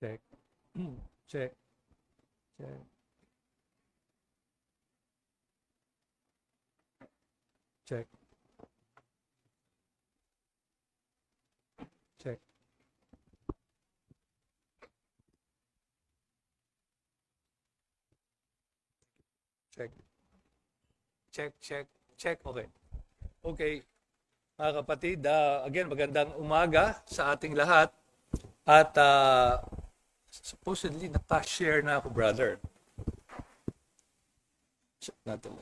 Check. Check. Check. Check. Check. Check. Check. Check. Check. Okay. Okay. Mga kapatid, again, magandang umaga sa ating lahat. At supposedly, naka-share na ako, brother. Check natin.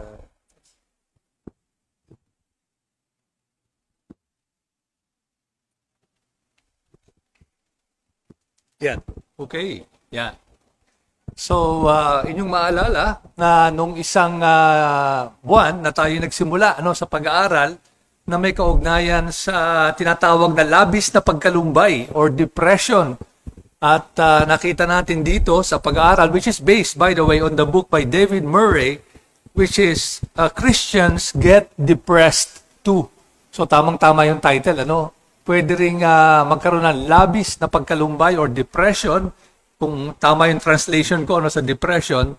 Yan. Okay. Yan. So, inyong maalala na nung isang buwan na tayo nagsimula sa pag-aaral na may kaugnayan sa tinatawag na labis na pagkalumbay or depression. At nakita natin dito sa pag-aaral, which is based, by the way, on the book by David Murray, which is Christians Get Depressed Too. So, tamang-tama yung title, Pwede ring magkaroon ng labis na pagkalumbay or depression, kung tama yung translation ko sa depression.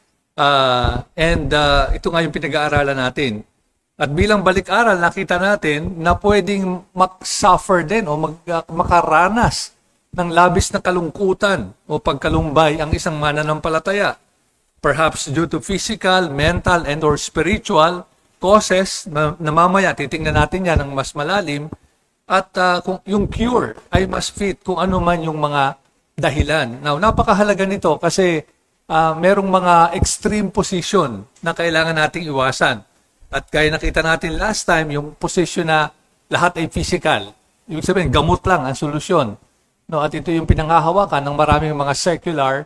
Ito nga yung pinag-aaralan natin. At bilang balik-aral, nakita natin na pwedeng mag-suffer din o makaranas ng labis na kalungkutan o pagkalumbay ang isang mananampalataya. Perhaps due to physical, mental, and or spiritual causes na mamaya titingnan natin yan ng mas malalim. At kung yung cure ay mas fit kung ano man yung mga dahilan. Now, napakahalaga nito kasi merong mga extreme position na kailangan nating iwasan. At gaya nakita natin last time, yung position na lahat ay physical. Ibig sabihin, gamot lang ang solusyon. At ito yung pinanghahawakan ng maraming mga secular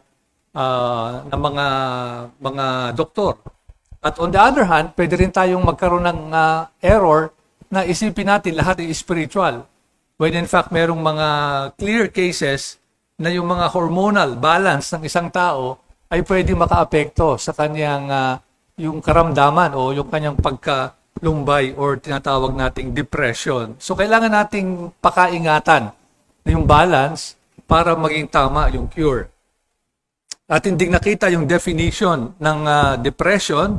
na mga doktor. At on the other hand, pwede rin tayong magkaroon ng error na isipin natin lahat ay spiritual. When in fact, merong mga clear cases na yung mga hormonal balance ng isang tao ay pwede makaapekto sa kanyang yung karamdaman o yung kanyang pagkalumbay or tinatawag nating depression. So, kailangan nating pakaingatan na yung balance para maging tama yung cure. At hindi nakita yung definition ng depression.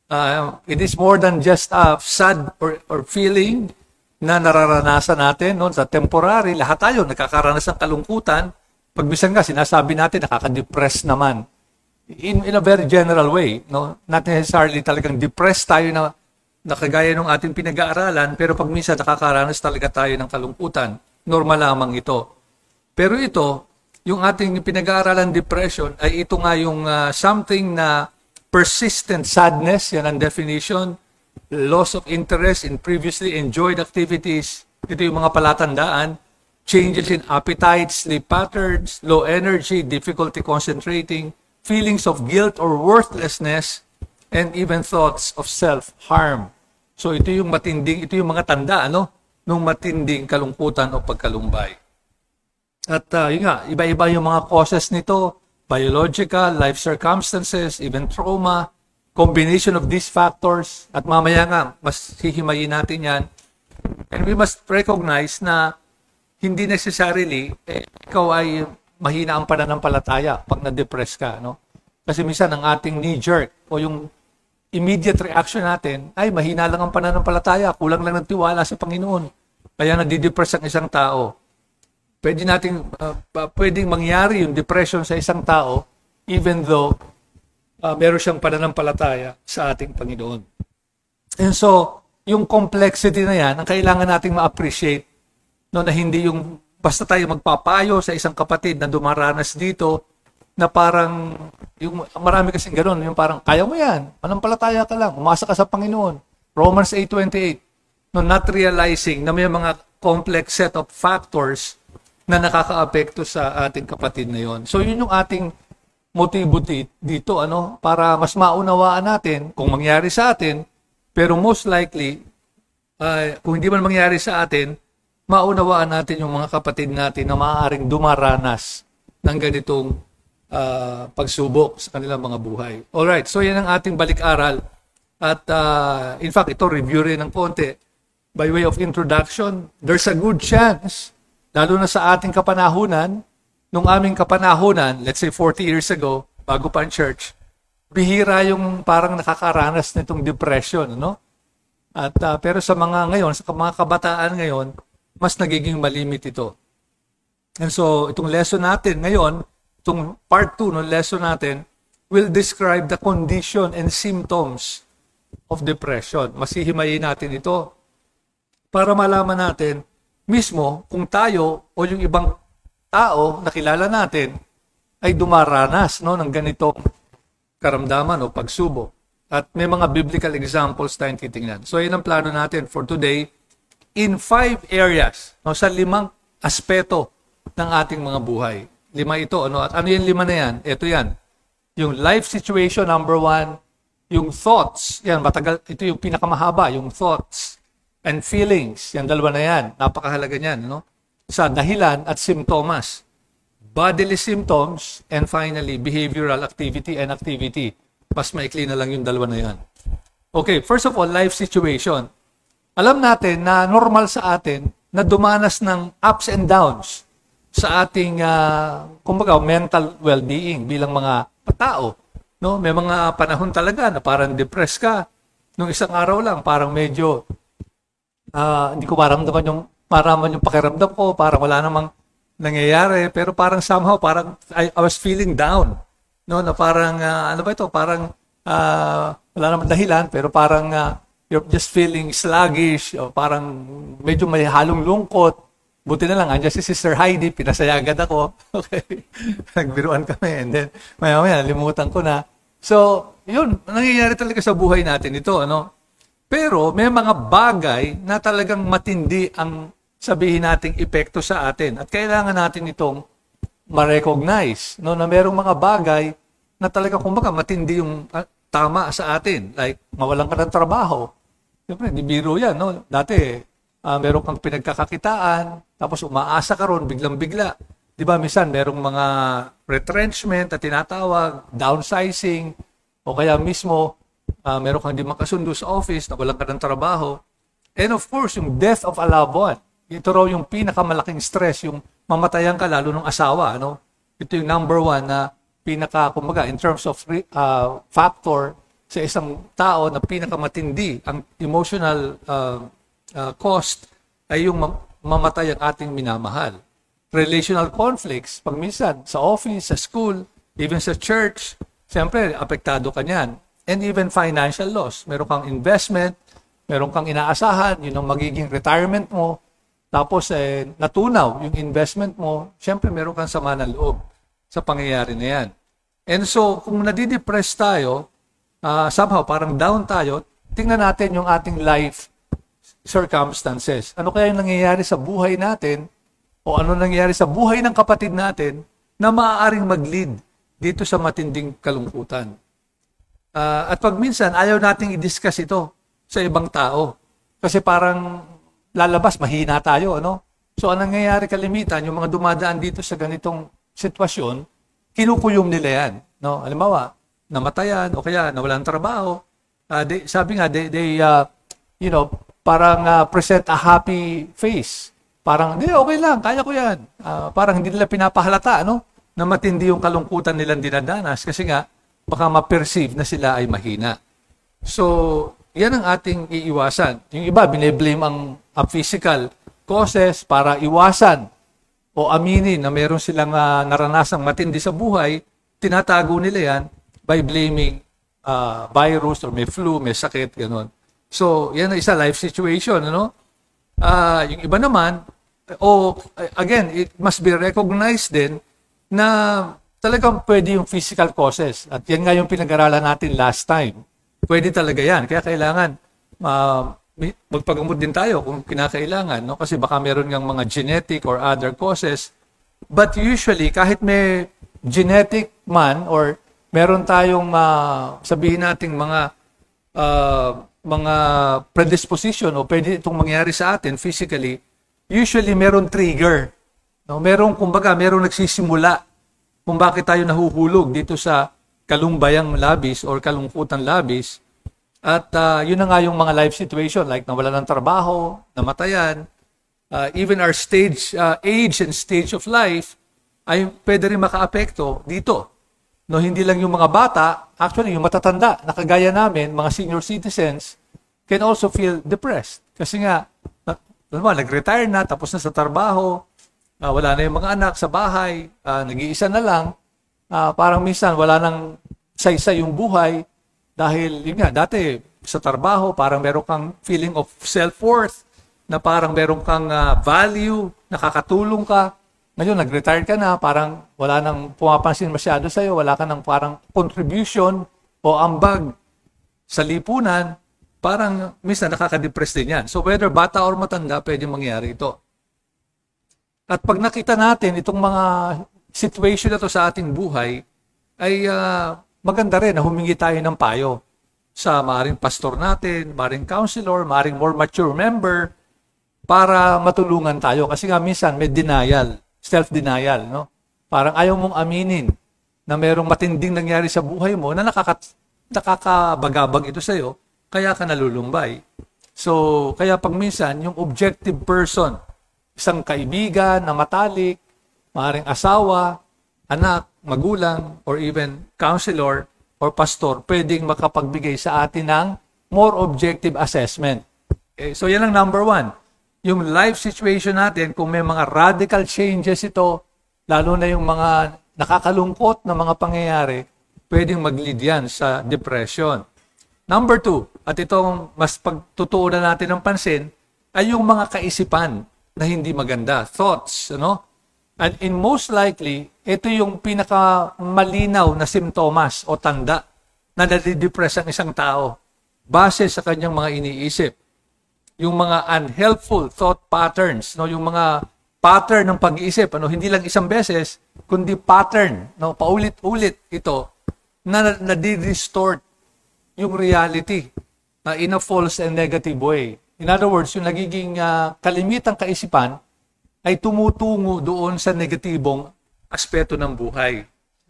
It is more than just a sad or feeling na nararanasan natin sa temporary. Lahat tayo nagkakaranas ng kalungkutan. Pag minsan nga, sinasabi natin nakaka-depress naman. In a very general way, not necessarily talagang depressed tayo na nakagaya ng ating pinag-aaralan, pero pag minsan nakakaranas talaga tayo ng kalungkutan. Normal lamang ito. Pero ito, yung ating pinag-aaralan depression, ay ito nga yung something na persistent sadness, yan ang definition, loss of interest in previously enjoyed activities, ito yung mga palatandaan, changes in appetite, sleep patterns, low energy, difficulty concentrating, feelings of guilt or worthlessness, and even thoughts of self-harm. So ito yung mga tanda, nung matinding kalungkutan o pagkalumbay. At yun nga, iba-iba yung mga causes nito, biological, life circumstances, even trauma, combination of these factors, at mamaya nga, mas hihimayin natin yan. And we must recognize na hindi necessarily, ikaw ay mahina ang pananampalataya pag na-depress ka, Kasi minsan ang ating knee-jerk o yung immediate reaction natin ay mahina lang ang pananampalataya, kulang lang ng tiwala sa Panginoon. Kaya nadidepress ang isang tao. Pwedeng mangyari yung depression sa isang tao even though meron siyang pananampalataya sa ating Panginoon. And so, yung complexity na yan, ang kailangan nating ma-appreciate na hindi yung basta tayo magpapayo sa isang kapatid na dumaranas dito na parang, yung marami kasing gano'n, yung parang, kaya mo yan, manampalataya ka lang, umasa ka sa Panginoon. Romans 8:28, not realizing na may mga complex set of factors na nakakaapekto sa ating kapatid na yon. So, yun yung ating motibo dito, para mas maunawaan natin kung mangyari sa atin, pero most likely, kung hindi man mangyari sa atin, maunawaan natin yung mga kapatid natin na maaaring dumaranas ng ganitong pagsubok sa kanilang mga buhay. Alright, so yan ang ating balik-aral. At in fact, ito review rin ng konti. By way of introduction, there's a good chance, lalo na sa ating kapanahunan, nung aming kapanahunan, let's say 40 years ago, bago pa ang church, bihira yung parang nakakaranas nitong depression, no? At pero sa mga ngayon, sa mga kabataan ngayon, mas nagiging malimit ito. And so, itong lesson natin ngayon, itong part 2 ng lesson natin, will describe the condition and symptoms of depression. Masihimayin natin ito para malaman natin mismo kung tayo o yung ibang tao na kilala natin ay dumaranas, no, ng ganitong karamdaman o pagsubok. At may mga biblical examples tayong titingnan. So, yun ang plano natin for today in 5 areas, no, sa 5 aspeto ng ating mga buhay. 5 ito, ano? At ano yung 5 na yan? Ito yan. Yung life situation, number 1. Yung thoughts, yan, matagal, ito yung pinakamahaba, yung thoughts and feelings. Yan, 2 na yan. Napakahalaga niyan, no? Sa dahilan at simptomas. Bodily symptoms, and finally, behavioral activity and activity. Mas maikli na lang yung 2 na yan. Okay, first of all, life situation. Alam natin na normal sa atin na dumanas ng ups and downs sa ating, kumbaga, mental well-being bilang mga tao. No? May mga panahon talaga na parang depressed ka. Nung isang araw lang, parang medyo hindi ko maramdaman yung pakiramdam ko, parang wala namang nangyayari, pero parang somehow, parang I was feeling down. No, na parang, ano ba ito, parang wala naman dahilan, pero parang you're just feeling sluggish, o parang medyo may halong lungkot. Buti na lang, andyan si Sister Heidi, pinasaya agad ako. Okay, nagbiruan kami, and then maya-maya, nalimutan ko na. So, yun, nangyayari talaga sa buhay natin ito, ano? Pero may mga bagay na talagang matindi ang sabihin nating epekto sa atin. At kailangan natin itong ma-recognize, no, na merong mga bagay na talaga kumbaga matindi yung tama sa atin. Like, mawalan ka ng trabaho. Siyempre, hindi biro yan. No? Dati, meron kang pinagkakakitaan, tapos umaasa ka ron, biglang-bigla. Di ba, minsan, merong mga retrenchment at tinatawag, downsizing, o kaya mismo, meron kang di makasundo sa office, nawalan ka ng trabaho. And of course, yung death of a loved one. Ito raw yung pinakamalaking stress, yung mamatayan ka lalo ng asawa. Ano? Ito yung number 1 na kumbaga, in terms of factor sa isang tao na pinakamatindi, ang emotional cost ay yung mamatay ang ating minamahal. Relational conflicts, pag minsan sa office, sa school, even sa church, siyempre, apektado ka niyan. And even financial loss. Meron kang investment, meron kang inaasahan, yun ang magiging retirement mo. Tapos, natunaw yung investment mo, siyempre meron kang sama ng loob sa pangyayari na yan. And so, kung nadidepress tayo, somehow parang down tayo, tingnan natin yung ating life circumstances. Ano kaya yung nangyayari sa buhay natin o ano nangyayari sa buhay ng kapatid natin na maaaring mag-lead dito sa matinding kalungkutan. At pag minsan, ayaw nating i-discuss ito sa ibang tao. Kasi parang lalabas, mahina tayo, ano? So, anong nangyayari kalimitan, yung mga dumadaan dito sa ganitong sitwasyon, kinukuyom nila yan, no? Halimbawa, namatayan, o kaya nawalan trabaho. Sabi nga, they parang present a happy face. Parang, okay lang, kaya ko yan. Parang hindi nila pinapahalata, no? Na matindi yung kalungkutan nilang dinadanas kasi nga, baka ma-perceive na sila ay mahina. So, yan ang ating iiwasan. Yung iba, bine-blame ang physical causes para iwasan o aminin na meron silang naranasang matindi sa buhay, tinatago nila yan by blaming virus or may flu, may sakit, gano'n. So, yan ang isa, life situation, ano? Yung iba naman, again, it must be recognized din na talagang pwede yung physical causes. At yan nga yung pinag-aralan natin last time. Pwede talaga yan. Kaya kailangan magpagamot din tayo kung kinakailangan. No? Kasi baka meron ngang mga genetic or other causes. But usually, kahit may genetic man or meron tayong sabihin nating mga predisposition o pwede itong mangyari sa atin physically, usually meron trigger. No? Merong nagsisimula kung bakit tayo nahuhulog dito sa kalumbayang labis or kalungkutan labis. At yun na nga yung mga life situation like nawalan ng trabaho, namatayan, even our age and stage of life ay pwede rin makaapekto dito. No, hindi lang yung mga bata, actually yung matatanda na kagaya namin, mga senior citizens, can also feel depressed. Kasi nga, nag-retire na, tapos na sa trabaho, wala na yung mga anak sa bahay, nag-iisa na lang, parang minsan wala nang saysay yung buhay, dahil yun nga, dati sa trabaho, parang meron kang feeling of self-worth, na parang meron kang value, nakakatulong ka. Ngayon, nag-retire ka na, parang wala nang pumapansin masyado sa'yo, wala ka nang parang contribution o ambag sa lipunan, parang minsan nakaka-depress din yan. So whether bata or matanda, pwede mangyari ito. At pag nakita natin itong mga situation na to sa ating buhay, ay maganda rin na humingi tayo ng payo sa maaaring pastor natin, maaaring counselor, maaaring more mature member, para matulungan tayo. Kasi nga minsan may denial, self-denial, no? Parang ayaw mong aminin na merong matinding nangyari sa buhay mo na nakakabagabag ito sa'yo, kaya ka nalulumbay. So, kaya pag minsan, yung objective person, isang kaibigan na matalik, maaaring asawa, anak, magulang, or even counselor or pastor, pwedeng makapagbigay sa atin ng more objective assessment. Okay? So, yan ang number 1. Yung life situation natin, kung may mga radical changes ito, lalo na yung mga nakakalungkot na mga pangyayari, pwedeng mag-lead yan sa depression. Number 2, at itong mas pagtutuunan natin ng pansin, ay yung mga kaisipan na hindi maganda, thoughts, ano? And in most likely, ito yung pinakamalinaw na simptomas o tanda na nadidepress ang isang tao base sa kanyang mga iniisip. Yung mga unhelpful thought patterns, no, yung mga pattern ng pag-iisip, ano, hindi lang isang beses, kundi pattern, no, paulit-ulit ito na nadi-distort yung reality in a false and negative way. In other words, yung nagiging kalimitang kaisipan ay tumutungo doon sa negatibong aspeto ng buhay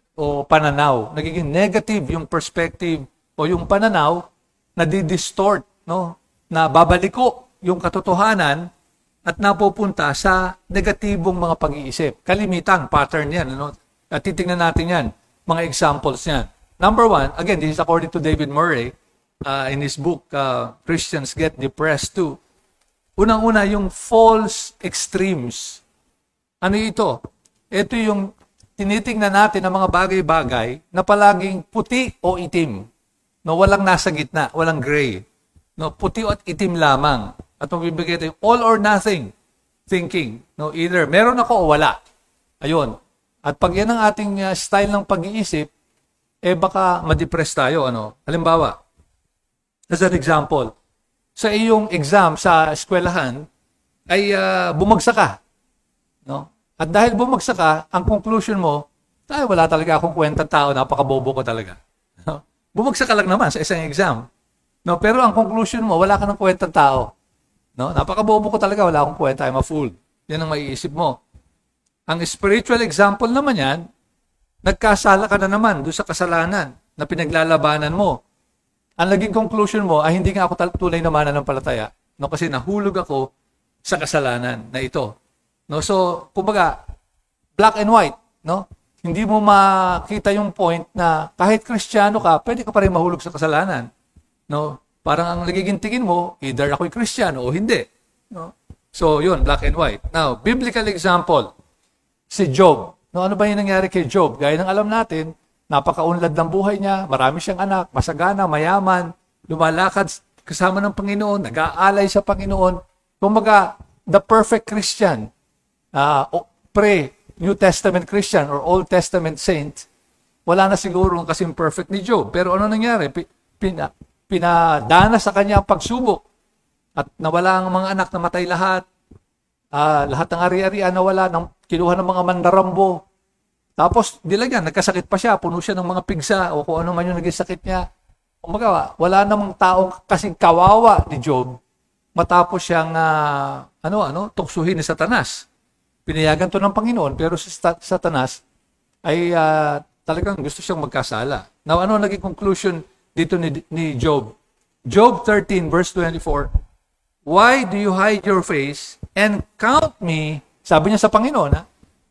o pananaw. Nagiging negative yung perspective o yung pananaw na di-distort, no? Na babaliko yung katotohanan at napupunta sa negatibong mga pag-iisip. Kalimitang pattern yan. Ano? At titingnan natin yan, mga examples yan. Number 1, again, this is according to David Murray in his book, Christians Get Depressed Too. Unang-una, yung false extremes. Ano ito? Ito yung tinitingnan natin ng mga bagay-bagay na palaging puti o itim. No, walang nasa gitna, walang gray. No, puti at itim lamang. At magbibigay ito yung all or nothing thinking. No, either meron ako o wala. Ayun. At pag yan ang ating style ng pag-iisip, baka ma-depress tayo. Ano? Halimbawa, as an example, sa iyong exam sa eskwelahan, ay bumagsak ka. No? At dahil bumagsak ka, ang conclusion mo, wala talaga akong kwentang tao, napakabobo ko talaga. No? Bumagsak ka lang naman sa isang exam. No, pero ang conclusion mo, wala ka ng kwentang tao. No? Napakabobo ko talaga, wala akong kwenta, I'm a fool. Yan ang maiisip mo. Ang spiritual example naman yan, nagkasala ka na naman doon sa kasalanan na pinaglalabanan mo. Ang naging conclusion mo ay hindi nga ako tunay na mananampalataya. No? Kasi nahulog ako sa kasalanan na ito. No? So, kumbaga, black and white. No? Hindi mo makita yung point na kahit Kristiyano ka, pwede ka pa rin mahulog sa kasalanan. No? Parang ang nagiging tingin mo, either ako'y Kristiyano o hindi. No? So, yun, black and white. Now, biblical example, si Job. No, ano ba yung nangyari kay Job? Gaya ng alam natin, napakaunlad ng buhay niya, marami siyang anak, masagana, mayaman, lumalakad kasama ng Panginoon, nag-aalay sa Panginoon. Kumbaga, the perfect Christian, pre-New Testament Christian or Old Testament saint, wala na siguro kasing perfect ni Job. Pero ano nangyari? Pinadana sa kanya ang pagsubok at nawala ang mga anak, namatay lahat. Lahat ng ari-arian nawala, kinuha ng mga mandarambo. Tapos, nagkasakit pa siya, puno siya ng mga pigsa o kung ano man yung naging sakit niya. Kumbaga, wala namang taong kasing kawawa ni Job matapos siyang tuksuhin ni Satanas. Pinayagan to ng Panginoon, pero si Satanas ay talagang gusto siyang magkasala. Now, ano naging conclusion dito ni Job? Job 13 verse 24, "Why do you hide your face and count me," sabi niya sa Panginoon,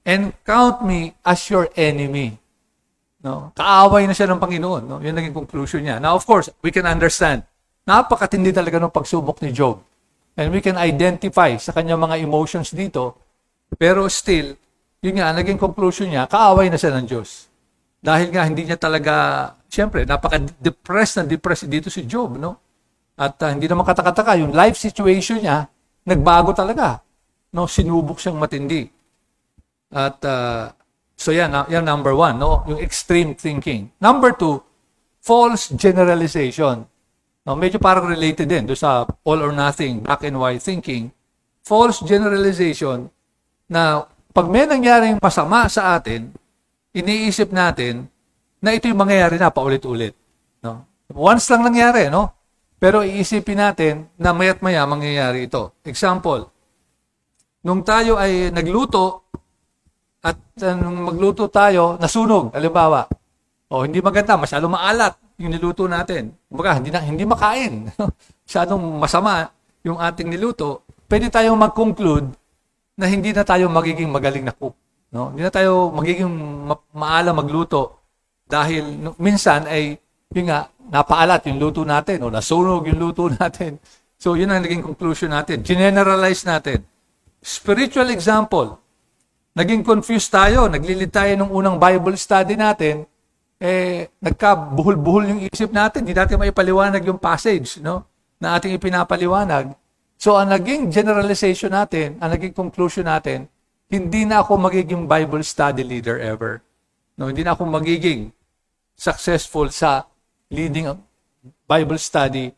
and count me as your enemy. No? Kaaway na siya ng Panginoon. No? Yun naging conclusion niya. Now, of course, we can understand. Napakatindi talaga ng pagsubok ni Job. And we can identify sa kanyang mga emotions dito. Pero still, yun nga, naging conclusion niya, kaaway na siya ng Diyos. Dahil nga, hindi niya talaga, siyempre, napaka-depressed dito si Job. No? At hindi naman katakataka, yung life situation niya, nagbago talaga. No? Sinubok siyang matindi. At, so yan number one, no? Yung extreme thinking. Number two, false generalization. No, medyo parang related din do sa all or nothing, black and white thinking. False generalization na pag may nangyaring masama sa atin, iniisip natin na ito yung mangyayari na paulit-ulit. No? Once lang nangyari, no? Pero iisipin natin na maya't maya mangyayari ito. Example, nung tayo ay nagluto, at nung magluto tayo, nasunog, halimbawa. O hindi maganda, masyadong maalat yung niluto natin. Kumbaga, hindi makain. Masyadong masama yung ating niluto. Pwede tayong mag-conclude na hindi na tayo magiging magaling na cook. No? Hindi na tayo magiging maalam magluto dahil minsan ay yun nga, napaalat yung luto natin o nasunog yung luto natin. So, yun ang naging conclusion natin. Generalize natin. Spiritual example. Naging confused tayo, naglilid tayo nung unang Bible study natin, nagkabuhol-buhol yung isip natin, hindi natin maipaliwanag yung passage, no, na ating ipinapaliwanag. So, ang naging generalization natin, ang naging conclusion natin, hindi na ako magiging Bible study leader ever. No, hindi na ako magiging successful sa leading a Bible study.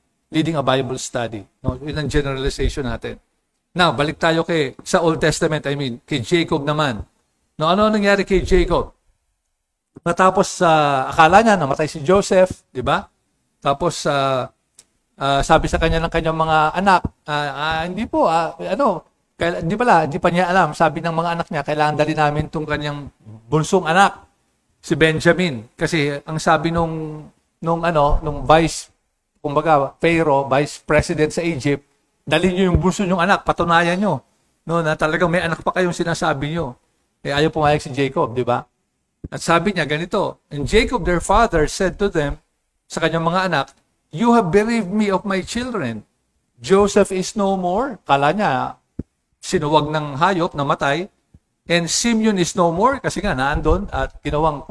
No, yun ang generalization natin. Now, balik tayo sa Old Testament, kay Jacob naman. No, ano nangyari kay Jacob? Matapos akala niya namatay si Joseph, di ba? Tapos sabi sa kanya ng kanyang mga anak, hindi pa niya alam. Sabi ng mga anak niya, kailangan dali namin tong kanyang bunsong anak, si Benjamin. Kasi ang sabi nung Pharaoh, vice president sa Egypt, dali niyo yung bunso niyong anak, patunayan niyo, no, na talagang may anak pa kayong sinasabi niyo. Ayaw pumayag si Jacob, di ba? At sabi niya ganito, and Jacob their father said to them, sa kanyang mga anak, you have bereaved me of my children. Joseph is no more. Kala niya, sinuwag ng hayop, namatay. And Simeon is no more, kasi nga naandun at ginawang,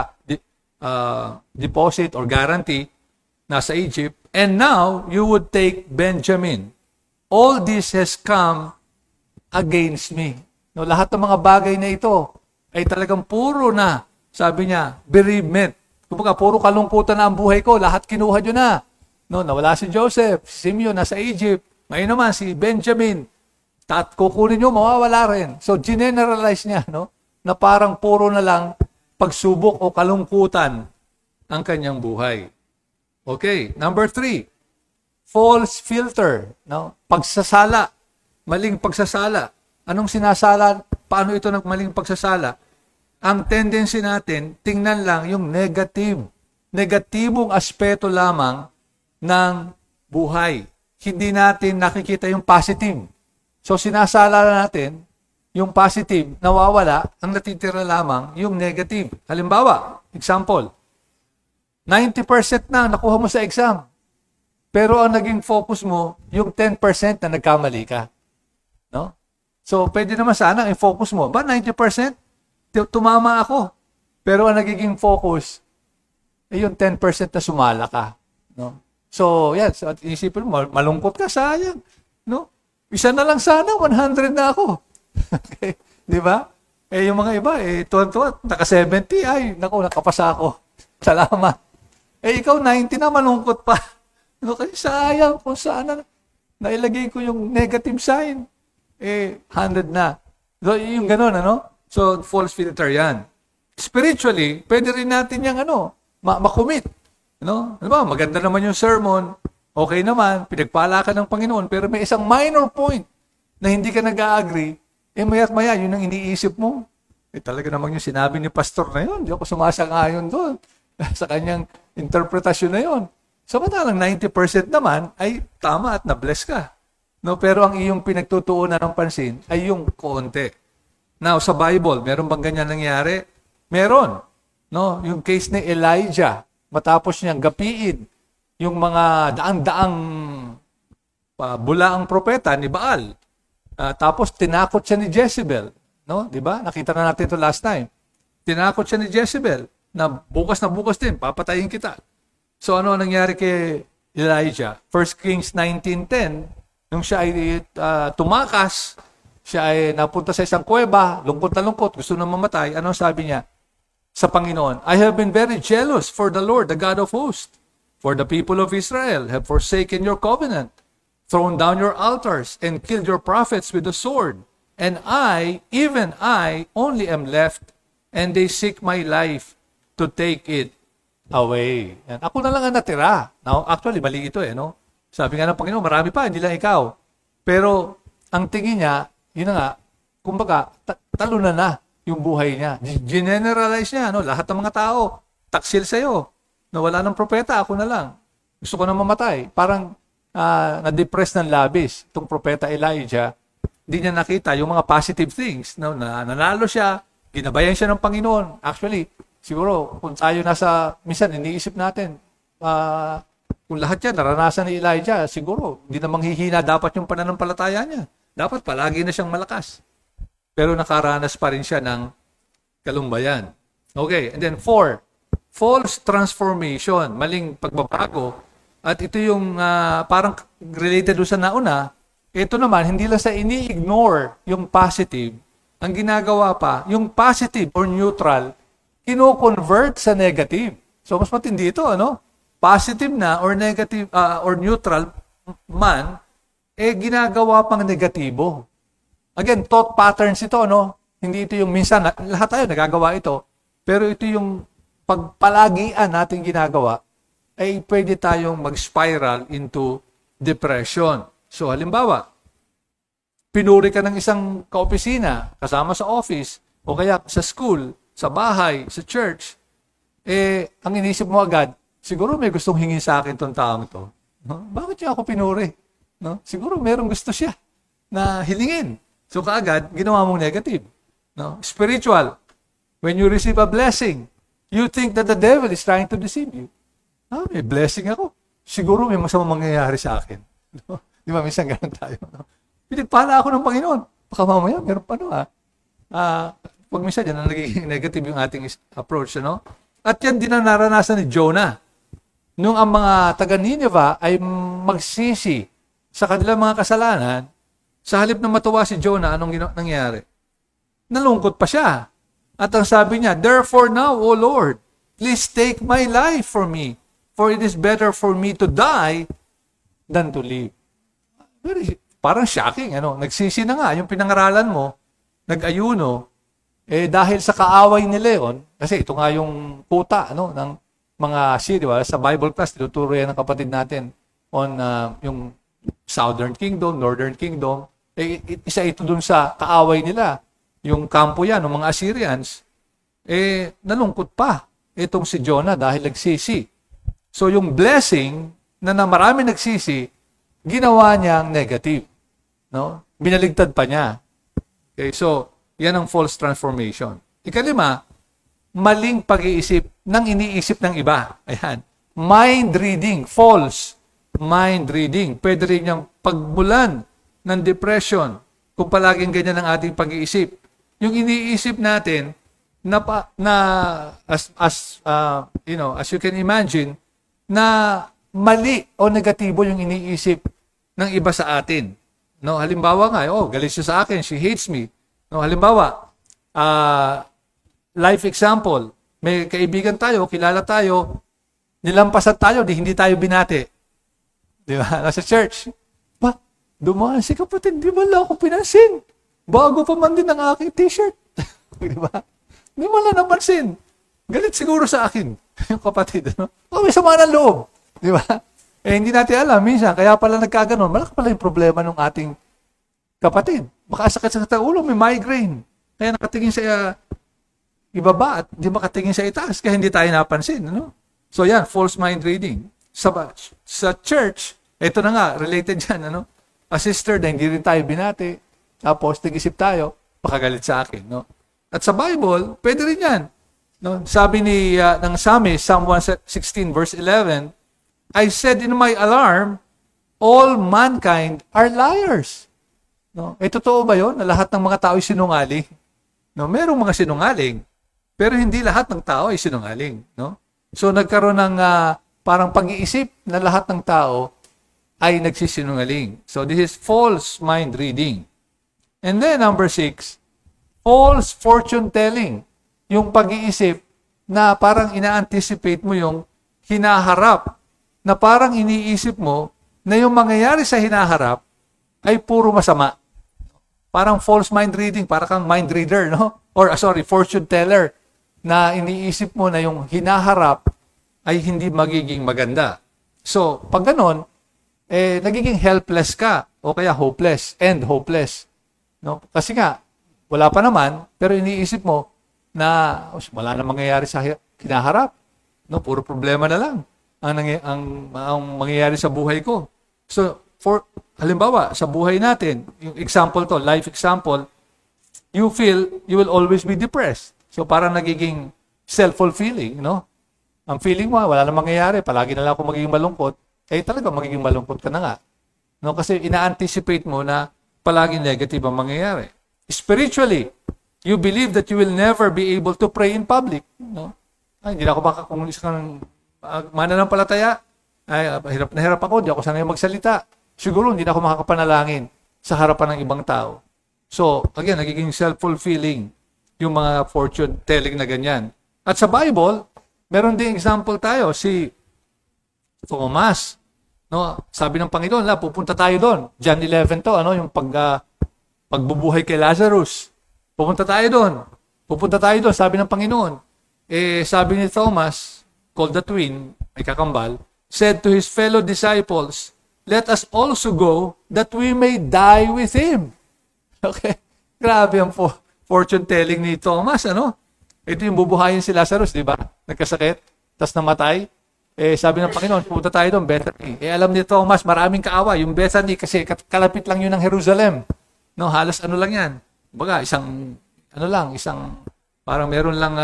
deposit or guarantee nasa Egypt. And now, you would take Benjamin. All this has come against me. No, lahat ng mga bagay na ito ay talagang puro na, sabi niya, bereavement. Kumbaga, puro kalungkutan na ang buhay ko. Lahat kinuha nyo na. No, nawala si Joseph, si Simeon, nasa Egypt. Ngayon naman, si Benjamin. Kukunin nyo, mawawala rin. So, generalize niya, no? Na parang puro na lang pagsubok o kalungkutan ang kanyang buhay. Okay, number 3. False filter. No? Pagsasala. Maling pagsasala. Anong sinasala? Paano ito ng maling pagsasala? Ang tendency natin, tingnan lang yung negatibong aspeto lamang ng buhay. Hindi natin nakikita yung positive. So, sinasala natin yung positive, nawawala, ang natitira lamang yung negative. Halimbawa, example, 90% na nakuha mo sa exam. Pero ang naging focus mo, yung 10% na nagkamali ka. No? So, pwede naman sana i-focus mo. Ba, 90%? Tumama ako. Pero ang nagiging focus, ay yung 10% na sumala ka. No? So, yan. So, isipin mo, malungkot ka, sayang. No? Isa na lang sana, 100 na ako. Okay? Di ba? Yung mga iba, tuwan-tuwan, naka-70, nakapasa ako. Salamat. Ikaw, 90 na, malungkot pa. No? Kasi sayang kung saan nailagay ko yung negative sign. 100 na. So, yung ganun, So, false filter yan. Spiritually, pwede rin natin yung makumit. Maganda naman yung sermon, okay naman, pinagpala ka ng Panginoon, pero may isang minor point na hindi ka nag-agree, maya't maya, yun ang iniisip mo. Talaga naman yung sinabi ni pastor na yun, di ako sumasang-ayon doon sa kanyang interpretasyon na yun. Samantalang 90% naman ay tama at na-bless ka. No, pero ang iyong pinagtutuunan ng pansin ay yung konti. Now, sa Bible, meron bang ganyan nangyari? Meron. No? Yung case ni Elijah, matapos niyang gapiin yung mga daang-daang bulaang propeta ni Baal. Tapos tinakot siya ni Jezebel. No? Di ba? Nakita na natin ito last time. Tinakot siya ni Jezebel na bukas din, papatayin kita. So ano nangyari kay Elijah? 1 Kings 19:10, nung siya ay tumakas, siya ay napunta sa isang kuweba, lungkot na lungkot, gusto na mamatay. Ano sabi niya sa Panginoon? I have been very jealous for the Lord, the God of hosts. For the people of Israel have forsaken your covenant, thrown down your altars, and killed your prophets with the sword. And I, even I, only am left, and they seek my life to take it away. Yan. Ako na lang ang natira. Now, actually, mali ito no? Sabi nga ng Panginoon, marami pa, hindi lang ikaw. Pero, ang tingin niya, yun na nga, kumbaga, talo na yung buhay niya. Generalize niya, lahat ng mga tao, taksil sa'yo. Wala ng propeta, ako na lang. Gusto ko na mamatay. Parang na-depress ng labis itong propeta Elijah. Hindi niya nakita yung mga positive things. Na nanalo siya, ginabayan siya ng Panginoon. Actually, siguro, kung tayo minsan, iniisip natin, kung lahat yan, naranasan ni Elijah, siguro, hindi na manghihina dapat yung pananampalataya niya. Dapat palagi na siyang malakas. Pero nakaranas pa rin siya ng kalumbayan. Okay, and then 4, false transformation, maling pagbabago. At ito yung parang related doon sa nauna, ito naman, hindi lang sa ini-ignore yung positive, ang ginagawa pa, yung positive or neutral, kino-convert sa negative. So, mas matindi ito, Positive na or negative or neutral man, ginagawa pang negatibo. Again, thought patterns ito, Hindi ito yung minsan, lahat tayo nagagawa ito, pero ito yung pagpalagian natin ginagawa, ay pwede tayong mag-spiral into depression. So, halimbawa, pinuri ka ng isang kaopisina, kasama sa office, o kaya sa school, sa bahay, sa church, ang inisip mo agad, siguro may gustong hingin sa akin itong taong ito. Bakit niya ako pinuri? Siguro merong gusto siya na hilingin. So, kaagad, ginawa mong negative. Spiritual. When you receive a blessing, you think that the devil is trying to deceive you. May blessing ako. Siguro may masamang mangyayari sa akin. Di ba, minsan ganun tayo. Pinagpala ako ng Panginoon. Baka mamaya, meron pa pag minsan yan, nagiging negative yung ating approach. At yan din ang naranasan ni Jonah. Nung ang mga taga Nineveh ay magsisi sa kanilang mga kasalanan, sa halip na matuwa si Jonah, anong nangyari? Nalungkot pa siya. At ang sabi niya, therefore now, O Lord, please take my life for me, for it is better for me to die than to live. Parang shocking, Nagsisi na nga, yung pinangaralan mo, nag-ayuno, dahil sa kaaway ni Leon, kasi ito nga yung kuta, ng mga Syria, sa Bible class, tinuturo yan ng kapatid natin on yung Southern Kingdom, Northern Kingdom, isa ito dun sa kaaway nila. Yung kampo yan, ng mga Assyrians, nalungkot pa itong si Jonah dahil nagsisi. So yung blessing na marami nagsisi, ginawa niyang negative. Binaligtad pa niya. Okay, so yan ang false transformation. Ikalima, maling pag-iisip ng iniisip ng iba. Ayan. Mind reading, false mind reading. Pwede rin niyang pagmulan ng depression kung palaging ganyan ang ating pag-iisip. Yung iniisip natin as you can imagine, na mali o negatibo yung iniisip ng iba sa atin. Halimbawa nga, galit siya sa akin, she hates me. Halimbawa, life example, may kaibigan tayo, kilala tayo, nilampasan tayo, hindi tayo binati. Di ba? Nasa church. Dumaan si kapatid, di ba lang ako pinansin? Bago pa man din ang aking t-shirt. Di ba? Di mo lang napansin. Galit siguro sa akin, yung kapatid. May sama ng loob. Di ba? Hindi natin alam, minsan, kaya pala nagkaganon, malaki pala yung problema ng ating kapatid. Baka sakit sa ulo, may migraine. Kaya nakatingin sa ibaba at di makatingin sa itaas, kaya hindi tayo napansin. So yan, false mind reading. Sa church, ito na nga, related dyan, a sister na hindi rin tayo binati, tapos nag-isip tayo, makagalit sa akin, no? At sa Bible, pwede rin yan. No? Sabi ng Psalmist, Psalm 116 verse 11, I said in my alarm, all mankind are liars. No? Totoo ba yun na lahat ng mga tao ay sinungaling? No? Merong mga sinungaling, pero hindi lahat ng tao ay sinungaling. No? So nagkaroon ng parang pag-iisip na lahat ng tao ay nagsisinungaling. So this is false mind reading. And then number 6, false fortune telling. Yung pag-iisip na parang ina-anticipate mo yung hinaharap, na parang iniisip mo na yung mangyayari sa hinaharap ay puro masama. Parang false mind reading, parang kang mind reader, no? Or fortune teller, na iniisip mo na yung hinaharap ay hindi magiging maganda. So, pag ganon, nagiging helpless ka o kaya hopeless and hopeless. No? Kasi nga, wala pa naman, pero iniisip mo na wala na mangyayari sa hinaharap. No? Puro problema na lang ang mangyayari sa buhay ko. So, halimbawa, sa buhay natin, yung example to, life example, you feel you will always be depressed. So, parang nagiging self-fulfilling, no? Ang feeling mo, wala na mangyayari, palagi na lang ako magiging malungkot, talaga magiging malungkot ka na nga. No? Kasi ina-anticipate mo na palagi negative ang mangyayari. Spiritually, you believe that you will never be able to pray in public. No? Hindi na ako kung isang mananampalataya, hirap na hirap ako, hindi ako sanay magsalita. Siguro hindi na ako makakapanalangin sa harapan ng ibang tao. So, again, nagiging self-fulfilling yung mga fortune telling na ganyan. At sa Bible, meron din example tayo, si Thomas. No? Sabi ng Panginoon, pupunta tayo doon. John 11 to, yung pagbubuhay kay Lazarus. Pupunta tayo doon, sabi ng Panginoon. Sabi ni Thomas, called the twin, may kakambal, said to his fellow disciples, let us also go that we may die with him. Okay? Grabe ang fortune telling ni Thomas, Ito yung bubuhayin si Lazarus, di ba? Nagkasakit, tas namatay. Sabi ng Panginoon, pupunta tayo doon, Bethany. Alam ni Thomas, maraming kaawa. Yung Bethany, kasi kalapit lang yun ng Jerusalem. No, halos lang yan. Baga, parang meron lang,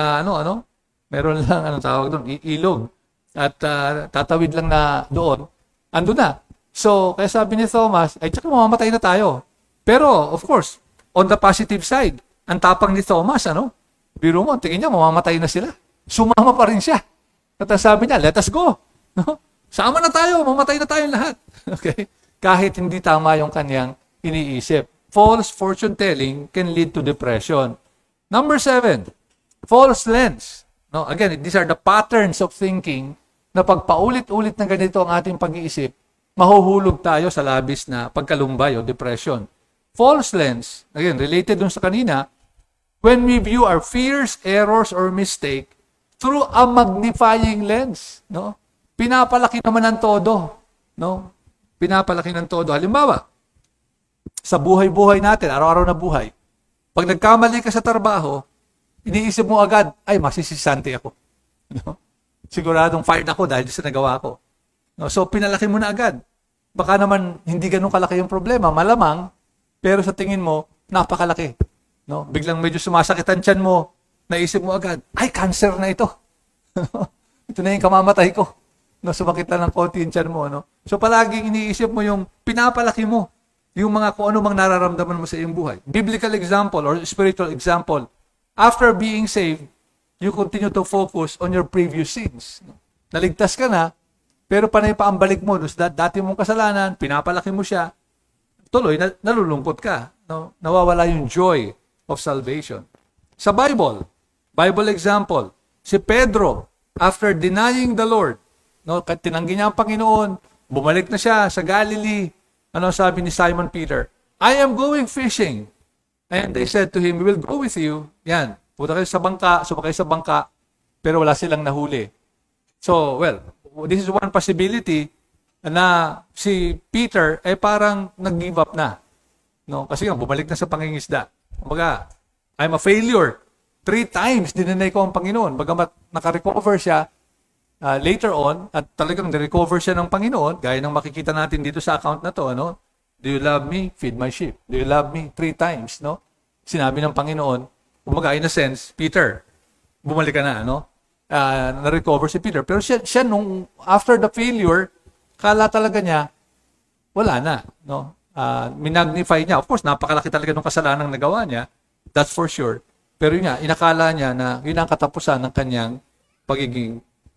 meron lang, tawag doon, ilog. At tatawid lang na doon. Ando na. So, kaya sabi ni Thomas, tsaka mamamatay na tayo. Pero, of course, on the positive side, ang tapang ni Thomas, biro mo, tingin niya, mamamatay na sila. Sumama pa rin siya. At sabi niya, let us go. No? Sama na tayo, mamatay na tayong lahat. Okay? Kahit hindi tama yung kanyang iniisip. False fortune telling can lead to depression. Number 7, false lens. No, again, these are the patterns of thinking na pag paulit-ulit na ganito ang ating pag-iisip, mahuhulog tayo sa labis na pagkalumbay o depression. False lens, again, related dun sa kanina, when we view our fears, errors, or mistake through a magnifying lens. No? Pinapalaki naman ng todo. No? Pinapalaki ng todo. Halimbawa, sa buhay-buhay natin, araw-araw na buhay, pag nagkamali ka sa trabaho, iniisip mo agad, masisisante ako. No? Siguradong fired ako dahil sa nagawa ko. No? So, pinalaki mo na agad. Baka naman hindi ganun kalaki yung problema, malamang, pero sa tingin mo, napakalaki. No? Biglang medyo sumasakit ang tiyan mo, naisip mo agad, cancer na ito. Ito na yung kamamatay ko. No? Sumakit lang ng konti yung tiyan mo. No? So, palaging iniisip mo yung pinapalaki mo, yung mga kung ano mang nararamdaman mo sa iyong buhay. Biblical example or spiritual example, after being saved, you continue to focus on your previous sins. Naligtas ka na, pero panay pa ang balik mo sa dati mong kasalanan, pinapalaki mo siya, tuloy, nalulungkot ka. No? Nawawala yung joy of salvation. Sa Bible example, si Pedro, after denying the Lord, tinanggi niya ang Panginoon, bumalik na siya sa Galilee. Ano sabi ni Simon Peter? I am going fishing. And they said to him, we will go with you. Yan. Punta kayo sa bangka, sumakay sa bangka, pero wala silang nahuli. So, this is one possibility na si Peter parang nag-give up na. No? Kasi bumalik na sa pangingisda. Kumbaga, I'm a failure. 3 times dinanay ko ang Panginoon. Bagamat naka-recover siya later on, at talagang na-recover siya ng Panginoon, gaya ng makikita natin dito sa account na to, Do you love me? Feed my sheep. Do you love me? 3 times, no? sinabi ng Panginoon, kumbaga in a sense, Peter, bumalik ka na, ano? Na-recover si Peter. Pero siya nung after the failure, kala talaga niya, wala na, no? Minagnify niya. Of course, napakalaki talaga ng kasalanan nagawa niya. That's for sure. Pero yun nga, inakala niya na yun ang katapusan ng kanyang pagiging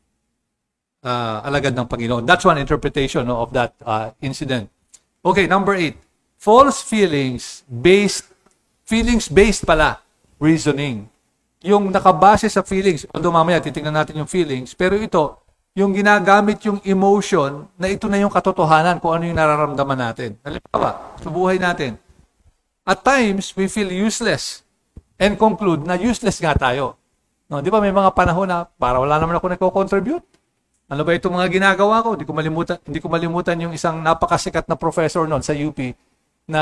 alagad ng Panginoon. That's one interpretation, no, of that incident. Okay, number 8. False feelings-based pala reasoning. Yung nakabase sa feelings, although mamaya titingnan natin yung feelings, pero ito, yung ginagamit yung emotion na ito na yung katotohanan kung ano yung nararamdaman natin. Halimbawa, sa buhay natin. At times, we feel useless and conclude na useless nga tayo. No, di ba may mga panahon na para wala naman ako nagko-contribute? Ano ba itong mga ginagawa ko? Hindi ko malimutan yung isang napakasikat na professor noon sa UP na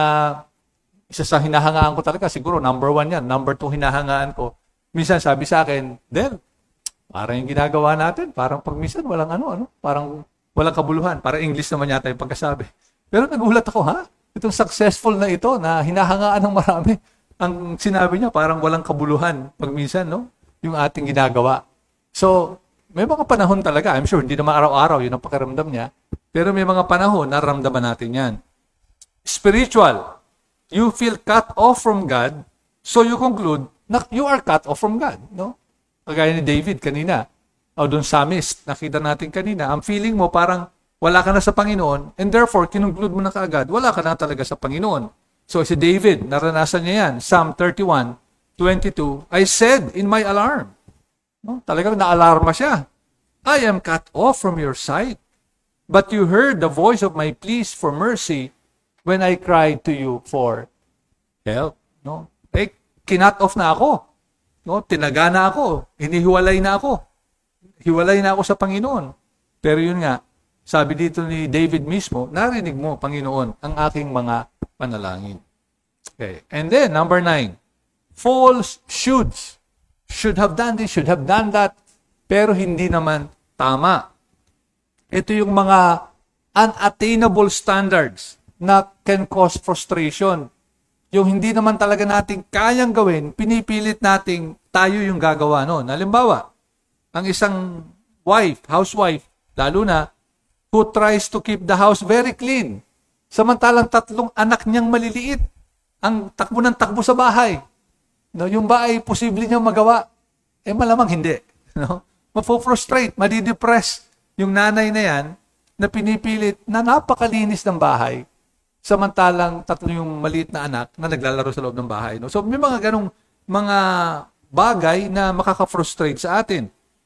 isa sa hinahangaan ko talaga. Siguro number 1 yan. Number 2 hinahangaan ko. Minsan sabi sa akin, Del, parang yung ginagawa natin, parang pag minsan walang parang walang kabuluhan. Parang English naman yata yung pagkasabi. Pero nagulat ako, itong successful na ito na hinahangaan ng marami. Ang sinabi niya, parang walang kabuluhan pag minsan, no? Yung ating ginagawa. So, may mga panahon talaga. I'm sure, hindi naman araw-araw yun ang pakiramdam niya. Pero may mga panahon na ramdaman natin yan. Spiritual. You feel cut off from God, so you conclude na you are cut off from God. No? Kagaya ni David kanina. O doon psalmist, nakita natin kanina. Ang feeling mo parang wala ka na sa Panginoon, and therefore, kinungklud mo na kaagad, wala ka na talaga sa Panginoon. So si David, naranasan niya yan. Psalm 31:22, I said in my alarm. No? Talagang naalarma siya. I am cut off from your sight. But you heard the voice of my pleas for mercy when I cried to you for help. No? Kinut off na ako. No? Tinaga na ako. Hinihiwalay na ako. Hiwalay na ako sa Panginoon. Pero yun nga, sabi dito ni David mismo, narinig mo, Panginoon, ang aking mga panalangin. Okay. And then, number 9, false shoulds. Should have done this, should have done that, pero hindi naman tama. Ito yung mga unattainable standards na can cause frustration. Yung hindi naman talaga natin kayang gawin, pinipilit nating tayo yung gagawa noon. Halimbawa, ang isang housewife, lalo na, who tries to keep the house very clean. Samantalang 3 anak niyang maliliit, ang takbo ng takbo sa bahay. No, yung ba ay posible niyang magawa? Malamang hindi. No? Mapofrustrate, madidepress yung nanay na yan na pinipilit na napakalinis ng bahay. Samantalang 3 yung maliit na anak na naglalaro sa loob ng bahay. No? So may mga ganong mga bagay na makaka-frustrate sa atin.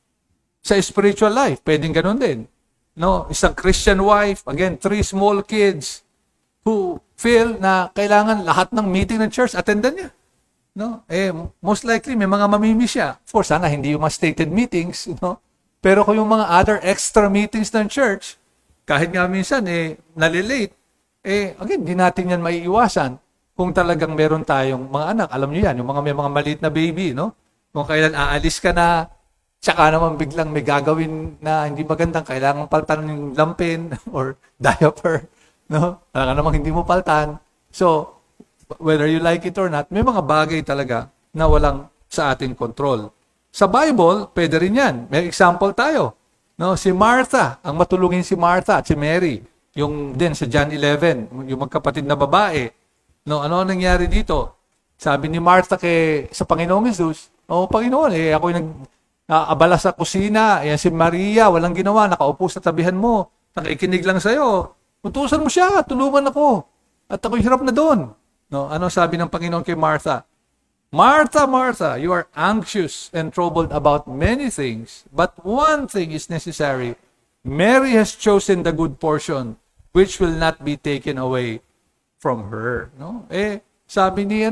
Sa spiritual life, pwedeng ganon din. No? Isang Christian wife, again, 3 small kids who feel na kailangan lahat ng meeting ng church, attendan niya. No? Most likely, may mga mamimiss siya. Of course, sana hindi yung mga stated meetings. No? Pero kung yung mga other extra meetings ng church, kahit nga minsan, nalilate, again, di natin yan maiiwasan kung talagang meron tayong mga anak. Alam niyo yan, yung may mga maliit na baby, no? Kung kailan aalis ka na, tsaka naman biglang may gagawin na hindi magandang, kailangan paltan yung lampin or diaper, no? Kailangan namang hindi mo paltan. So, whether you like it or not, may mga bagay talaga na walang sa ating control. Sa Bible, pwede rin yan. May example tayo. No? Si Martha, ang matulungin si Martha at si Mary. Yung din sa John 11, yung magkapatid na babae. No, ano nangyari dito? Sabi ni Martha sa Panginoong Jesus, Panginoon, ako yung nag-abala sa kusina. Si Maria, walang ginawa, nakaupo sa tabihan mo. Nakikinig lang sa'yo. Utusan mo siya, tulungan ako. At ako'y hirap na doon. No, ano sabi ng Panginoon kay Martha? Martha, Martha, you are anxious and troubled about many things, but one thing is necessary. Mary has chosen the good portion, which will not be taken away from her. No? Sabi ni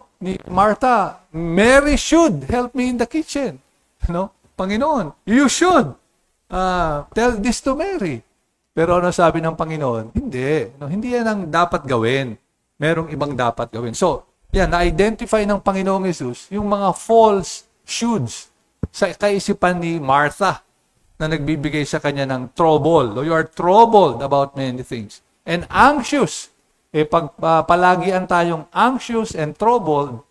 Martha, Mary should help me in the kitchen. No? Panginoon, you should tell this to Mary. Pero ano sabi ng Panginoon? Hindi. No? Hindi yan ang dapat gawin. Merong ibang dapat gawin. So, yan, na-identify ng Panginoong Jesus yung mga false shoulds sa kaisipan ni Martha na nagbibigay sa kanya ng trouble. You are troubled about many things. And anxious. Pag palagian tayong anxious and troubled,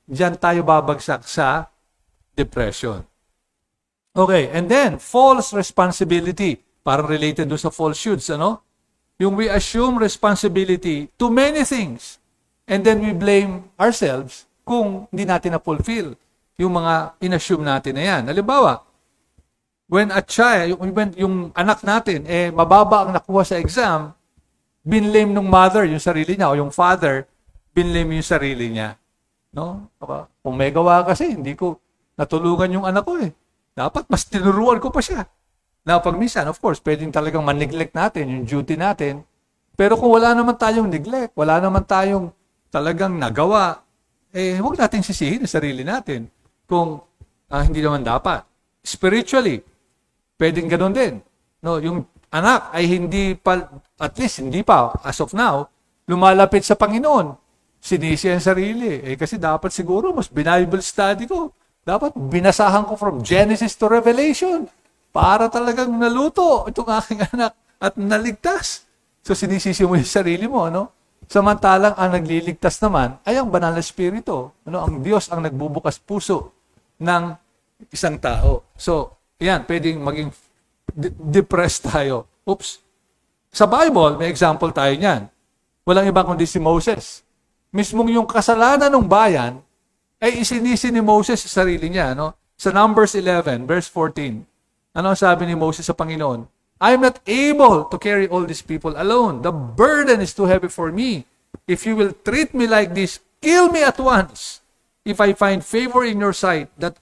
diyan tayo babagsak sa depression. Okay, and then, false responsibility. Parang related doon sa false shoots, ano? Yung we assume responsibility to many things. And then we blame ourselves kung hindi natin na-fulfill yung mga in-assume natin na yan. Halimbawa, when a child, yung anak natin, mababa ang nakuha sa exam, binlame ng mother yung sarili niya o yung father, binlame yung sarili niya. No? Kung may gawa kasi, hindi ko natulungan yung anak ko eh. Dapat mas tinuruan ko pa siya. Na pag minsan, of course, pwedeng talagang man-neglect natin yung duty natin. Pero kung wala naman tayong neglect, wala naman tayong talagang nagawa, huwag natin sisihin ang sarili natin kung hindi naman dapat. Spiritually, pwedeng ganoon din. No, yung anak ay hindi pa, at least hindi pa, as of now, lumalapit sa Panginoon. Sinisi ang sarili. Kasi dapat siguro, mas Bible study ko. Dapat binasahan ko from Genesis to Revelation para talagang naluto itong aking anak at naligtas. So sinisisi mo yung sarili mo, no? Samantalang ang nagliligtas naman ay ang banal na espiritu. Ano? Ang Diyos ang nagbubukas puso ng isang tao. So, yan, pwedeng maging depressed tayo. Oops. Sa Bible, may example tayo niyan. Walang iba kundi si Moses. Mismong yung kasalanan ng bayan ay isinisi ni Moses sa sarili niya. No? Sa Numbers 11, verse 14, ano ang sabi ni Moses sa Panginoon? I am not able to carry all these people alone. The burden is too heavy for me. If you will treat me like this, kill me at once. If I find favor in your sight, that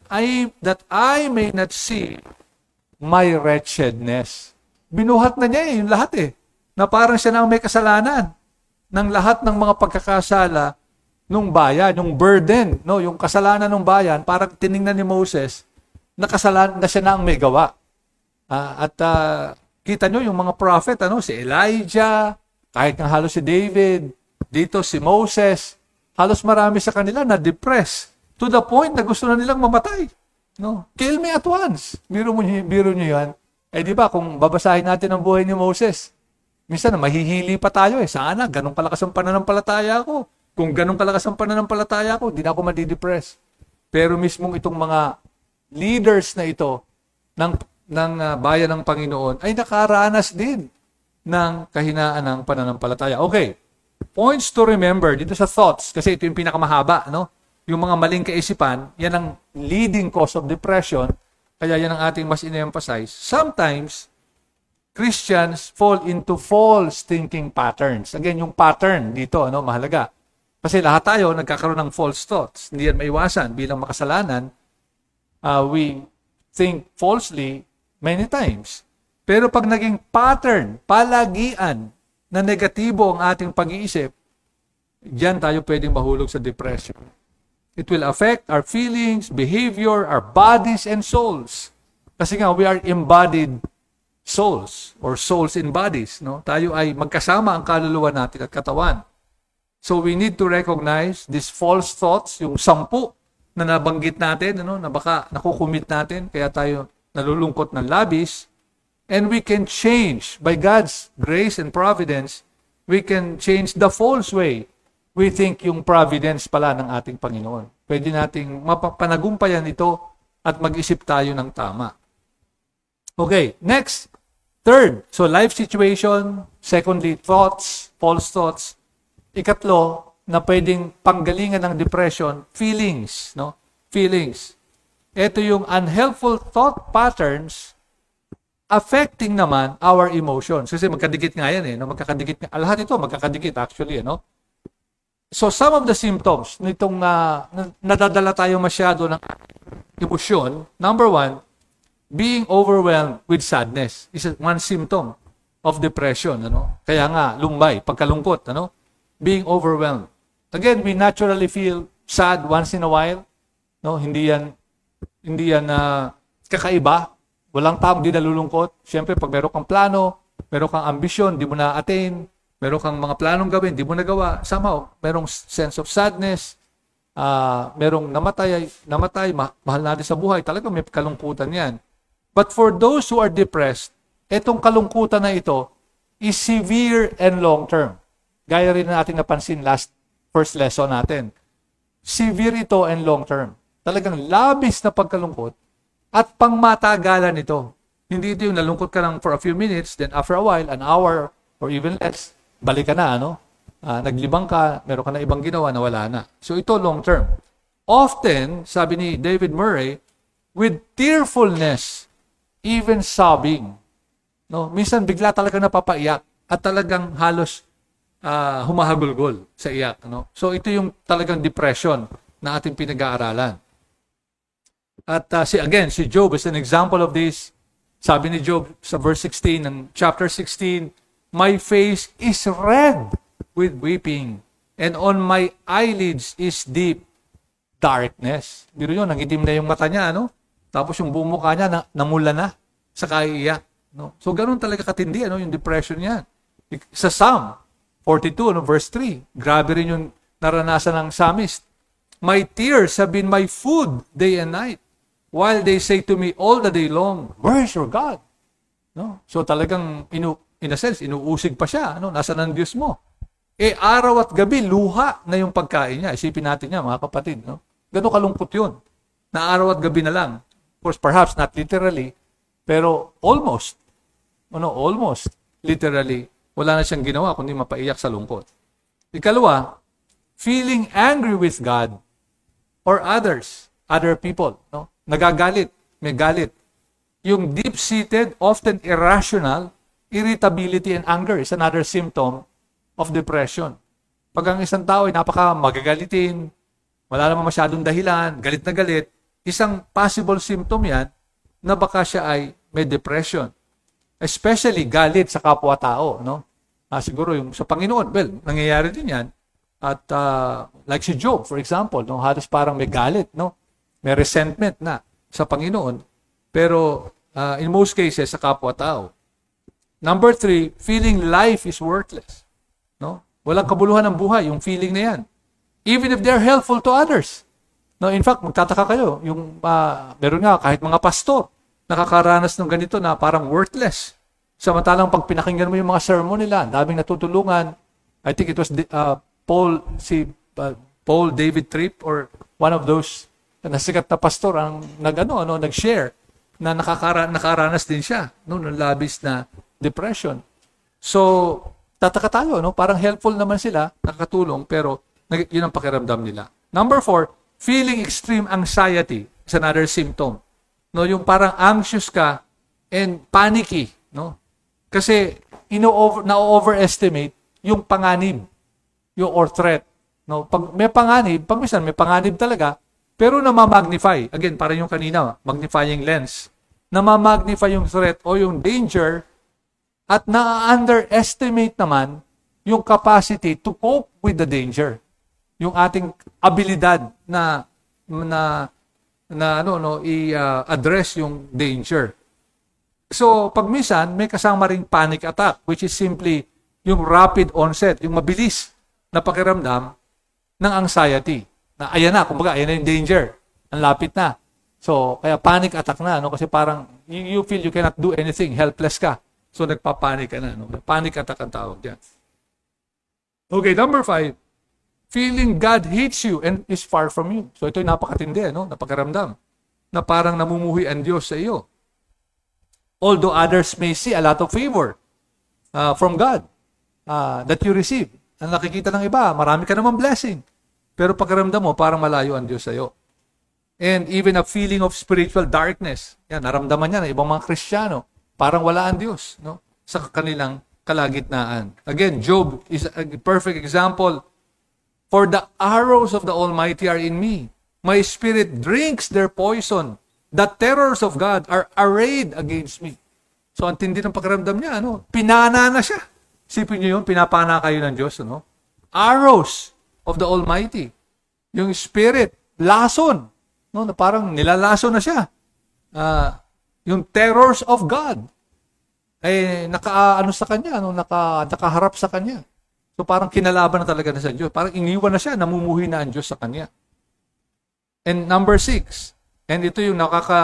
I may not see my wretchedness. Binuhat na niya yung lahat na parang siya na ang may kasalanan ng lahat ng mga pagkakasala nung bayan, yung burden, no, yung kasalanan ng bayan, parang tiningnan ni Moses na kasalanan na siya na ang may gawa. Kita nyo yung mga prophet, si Elijah, kahit nga halos si David, dito si Moses, halos marami sa kanila na depressed to the point na gusto na nilang mamatay. No? Kill me at once. Biro nyo yan. Di ba, kung babasahin natin ang buhay ni Moses, minsan mahihili pa tayo Sana, ganun kalakas ang pananampalataya ko. Kung ganun kalakas ang pananampalataya ko, di na ako madidepress. Pero mismong itong mga leaders na ito ng bayan ng Panginoon ay nakaranas din ng kahinaan ng pananampalataya. Okay. Points to remember dito sa thoughts, kasi ito yung pinakamahaba, no? Yung mga maling kaisipan, yan ang leading cause of depression, kaya yan ang ating mas in-emphasize. Sometimes, Christians fall into false thinking patterns. Again, yung pattern dito, mahalaga. Kasi lahat tayo nagkakaroon ng false thoughts. Hindi yan maiwasan. Bilang makasalanan, we think falsely many times. Pero pag naging pattern, palagian, na negatibo ang ating pag-iisip, diyan tayo pwedeng mahulog sa depression. It will affect our feelings, behavior, our bodies, and souls. Kasi nga, we are embodied souls, or souls in bodies. No? Tayo ay magkasama ang kaluluwa natin at katawan. So we need to recognize these false thoughts, yung 10 na nabanggit natin, na baka nakukumit natin, kaya tayo nalulungkot ng labis. And we can change, by God's grace and providence, we can change the false way we think yung providence pala ng ating Panginoon. Pwede nating mapanagumpayan ito at mag-isip tayo ng tama. Okay, next. Third, so life situation. Secondly, thoughts, false thoughts. Ikatlo, na pwedeng panggalingan ng depression, feelings. Feelings. Ito yung unhelpful thought patterns affecting naman our emotions. Kasi magkadikit nga yan magkakadikit nga. Lahat ito magkakadikit actually, So some of the symptoms nitong nadadala tayo masyado ng emosyon, number 1, being overwhelmed with sadness is one symptom of depression, Kaya nga lumbay, pagkalungkot, being overwhelmed. Again, we naturally feel sad once in a while, Hindi yan kakaiba. Walang taong di nalulungkot. Siyempre, pag meron kang plano, meron kang ambisyon, di mo na-attain, meron kang mga planong gawin, di mo nagawa, somehow, merong sense of sadness, merong namatay, mahal natin sa buhay, talagang may kalungkutan yan. But for those who are depressed, etong kalungkutan na ito is severe and long-term. Gaya rin natin napansin first lesson natin. severe ito and long term. Talagang labis na pagkalungkot at pangmatagalan ito. Hindi ito yung nalungkot ka lang for a few minutes, then after a while, an hour, or even less, balik ka na, naglibang ka, meron ka na ibang ginawa na wala na. So ito long term. Often, sabi ni David Murray, with tearfulness, even sobbing. No, minsan bigla talaga napapaiyak at talagang halos humahagulgol sa iyak. No? So ito yung talagang depression na ating pinag-aaralan. At si Job is an example of this. Sabi ni Job sa verse 16 ng chapter 16, my face is red with weeping, and on my eyelids is deep darkness. Biro yun, nangitim na yung mata niya, Tapos yung buong mukha niya namula na sa kaiiyak. No? So ganun talaga katindi, yung depression niya. Sa Psalm 42, verse 3, grabe rin yung naranasan ng psalmist. My tears have been my food day and night, while they say to me all the day long, where is your God? No? So talagang, in a sense, inuusig pa siya. Nasaan ang Diyos mo? Araw at gabi, luha na yung pagkain niya. Isipin natin niya, mga kapatid. Gano'ng kalungkot yun. Na araw at gabi na lang. Of course, perhaps not literally, pero almost. Almost literally. Wala na siyang ginawa kundi mapaiyak sa lungkot. Ikalawa, feeling angry with God or other people. Nagagalit, may galit. Yung deep-seated, often irrational, irritability and anger is another symptom of depression. Pag ang isang tao ay magagalitin, wala naman masyadong dahilan, galit na galit, isang possible symptom yan na baka siya ay may depression. Especially galit sa kapwa-tao. Siguro yung sa Panginoon, nangyayari din yan. At like si Job, for example, halos parang may galit, may resentment na sa Panginoon. Pero in most cases, sa kapwa-tao. Number 3, feeling life is worthless. Walang kabuluhan ng buhay, yung feeling na yan. Even if they're helpful to others. In fact, magtataka kayo, yung meron nga kahit mga pastor, nakakaranas ng ganito na parang worthless. Samantalang pag pinakinggan mo yung mga sermon nila, daming natutulungan. I think it was Paul David Tripp or one of those nasikat na pastor ang nag-share na nakaranas din siya ng labis na depression. So, tataka tayo, parang helpful naman sila, nakakatulong, pero yun ang pakiramdam nila. Number 4, feeling extreme anxiety is another symptom. Yung parang anxious ka and panicky. Kasi na-overestimate yung panganib, or threat. Pag may panganib, minsan may panganib talaga, pero namamagnify. Again, parang yung kanina, magnifying lens. Namamagnify yung threat o yung danger at na-underestimate naman yung capacity to cope with the danger. Yung ating abilidad na i-address yung danger. So, pag minsan, may kasama ring panic attack, which is simply yung rapid onset, yung mabilis na pakiramdam ng anxiety. Na ayan na, kumbaga, ayan na yung danger. Ang lapit na. So, kaya panic attack na, kasi parang you feel you cannot do anything, helpless ka. So, nagpapanik ka na. Panic attack ang tawag dyan. Okay, number 5. Feeling God hates you and is far from you. So, ito yung napakatindi, napakaramdam. Na parang namumuhi ang Diyos sa iyo. Although others may see a lot of favor from God that you receive. Ang nakikita ng iba, marami ka naman blessing. Pero pakiramdam mo, parang malayo ang Diyos sa iyo. And even a feeling of spiritual darkness. Yan, naramdaman niya ng ibang mga Kristiyano. Parang wala ang Diyos, sa kanilang kalagitnaan. Again, Job is a perfect example. For the arrows of the Almighty are in me. My spirit drinks their poison. The terrors of God are arrayed against me. So, ang tindi ng pakiramdam niya, pinana na siya. Sipin niyo yun, pinapana kayo ng Diyos, Arrows of the Almighty. Yung spirit, lason. Na parang nilalason na siya. Yung terrors of God sa kanya, nakaharap sa kanya. So parang kinalaban na talaga na sa Diyos. Parang iniwan na siya, namumuhi na ang Diyos sa kanya. And number 6, and ito yung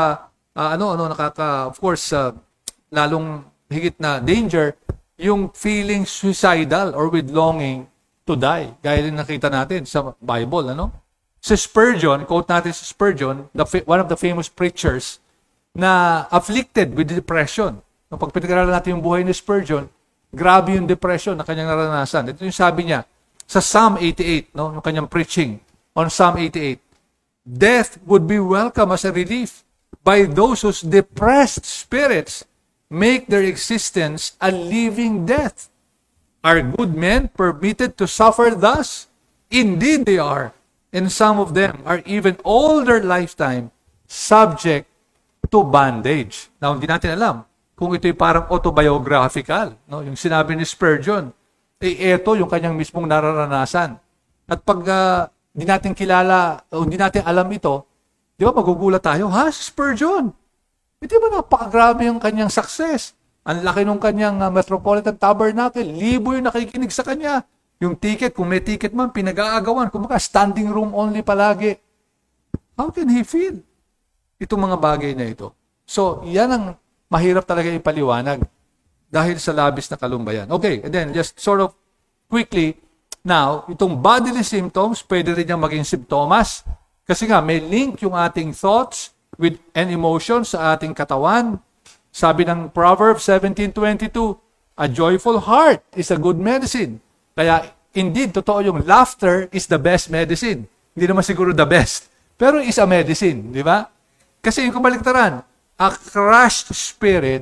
of course, lalong higit na danger, yung feeling suicidal or with longing to die. Gaya din nakita natin sa Bible, Si Spurgeon, quote natin si Spurgeon, one of the famous preachers na afflicted with depression. Pag pinag-aralan natin yung buhay ni Spurgeon, grabe yung depression na kanyang naranasan. Ito yung sabi niya sa Psalm 88, no? Yung kanyang preaching on Psalm 88. Death would be welcome as a relief by those whose depressed spirits make their existence a living death. Are good men permitted to suffer thus? Indeed they are. And some of them are even all their lifetime subject to bondage. Now, hindi natin alam kung ito'y parang autobiographical. No? Yung sinabi ni Spurgeon, ito yung kanyang mismong nararanasan. At pag hindi natin kilala, o hindi natin alam ito, di ba magugulat tayo, si Spurgeon? Hindi ba napakagrabe yung kanyang success? Ang laki nung kanyang Metropolitan Tabernacle. Libo yung nakikinig sa kanya. Yung ticket, kung may ticket man, pinag-aagawan. Kung standing room only palagi. How can he feel? Itong mga bagay na ito. So, yan ang mahirap talaga ipaliwanag dahil sa labis na kalumbayan. Okay, and then just sort of quickly, now, itong bodily symptoms, pwede rin niyang maging simptomas. Kasi nga, may link yung ating thoughts with and emotions sa ating katawan. Sabi ng Proverbs 17:22, a joyful heart is a good medicine. Kaya, indeed, totoo yung laughter is the best medicine. Hindi naman siguro the best. Pero is a medicine, di ba? Kasi yung kabaliktaran, a crushed spirit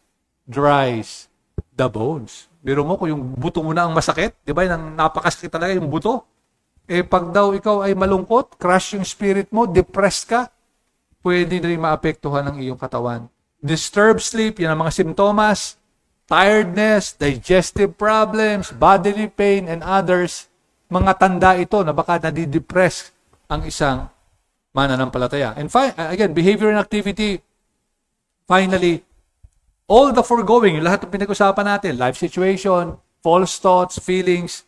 dries the bones. Biro mo kung yung buto mo na ang masakit, di ba? Yung napakasakit talaga yung buto. Pag daw ikaw ay malungkot, crush yung spirit mo, depressed ka, pwede rin maapektuhan ng iyong katawan. Disturbed sleep, yan ang mga simptomas. Tiredness, digestive problems, bodily pain, and others. Mga tanda ito na baka nadidepress ang isang mananampalataya. And again, behavior and activity. Finally, all the foregoing, lahat ng pinag-usapan natin, life situation, false thoughts, feelings,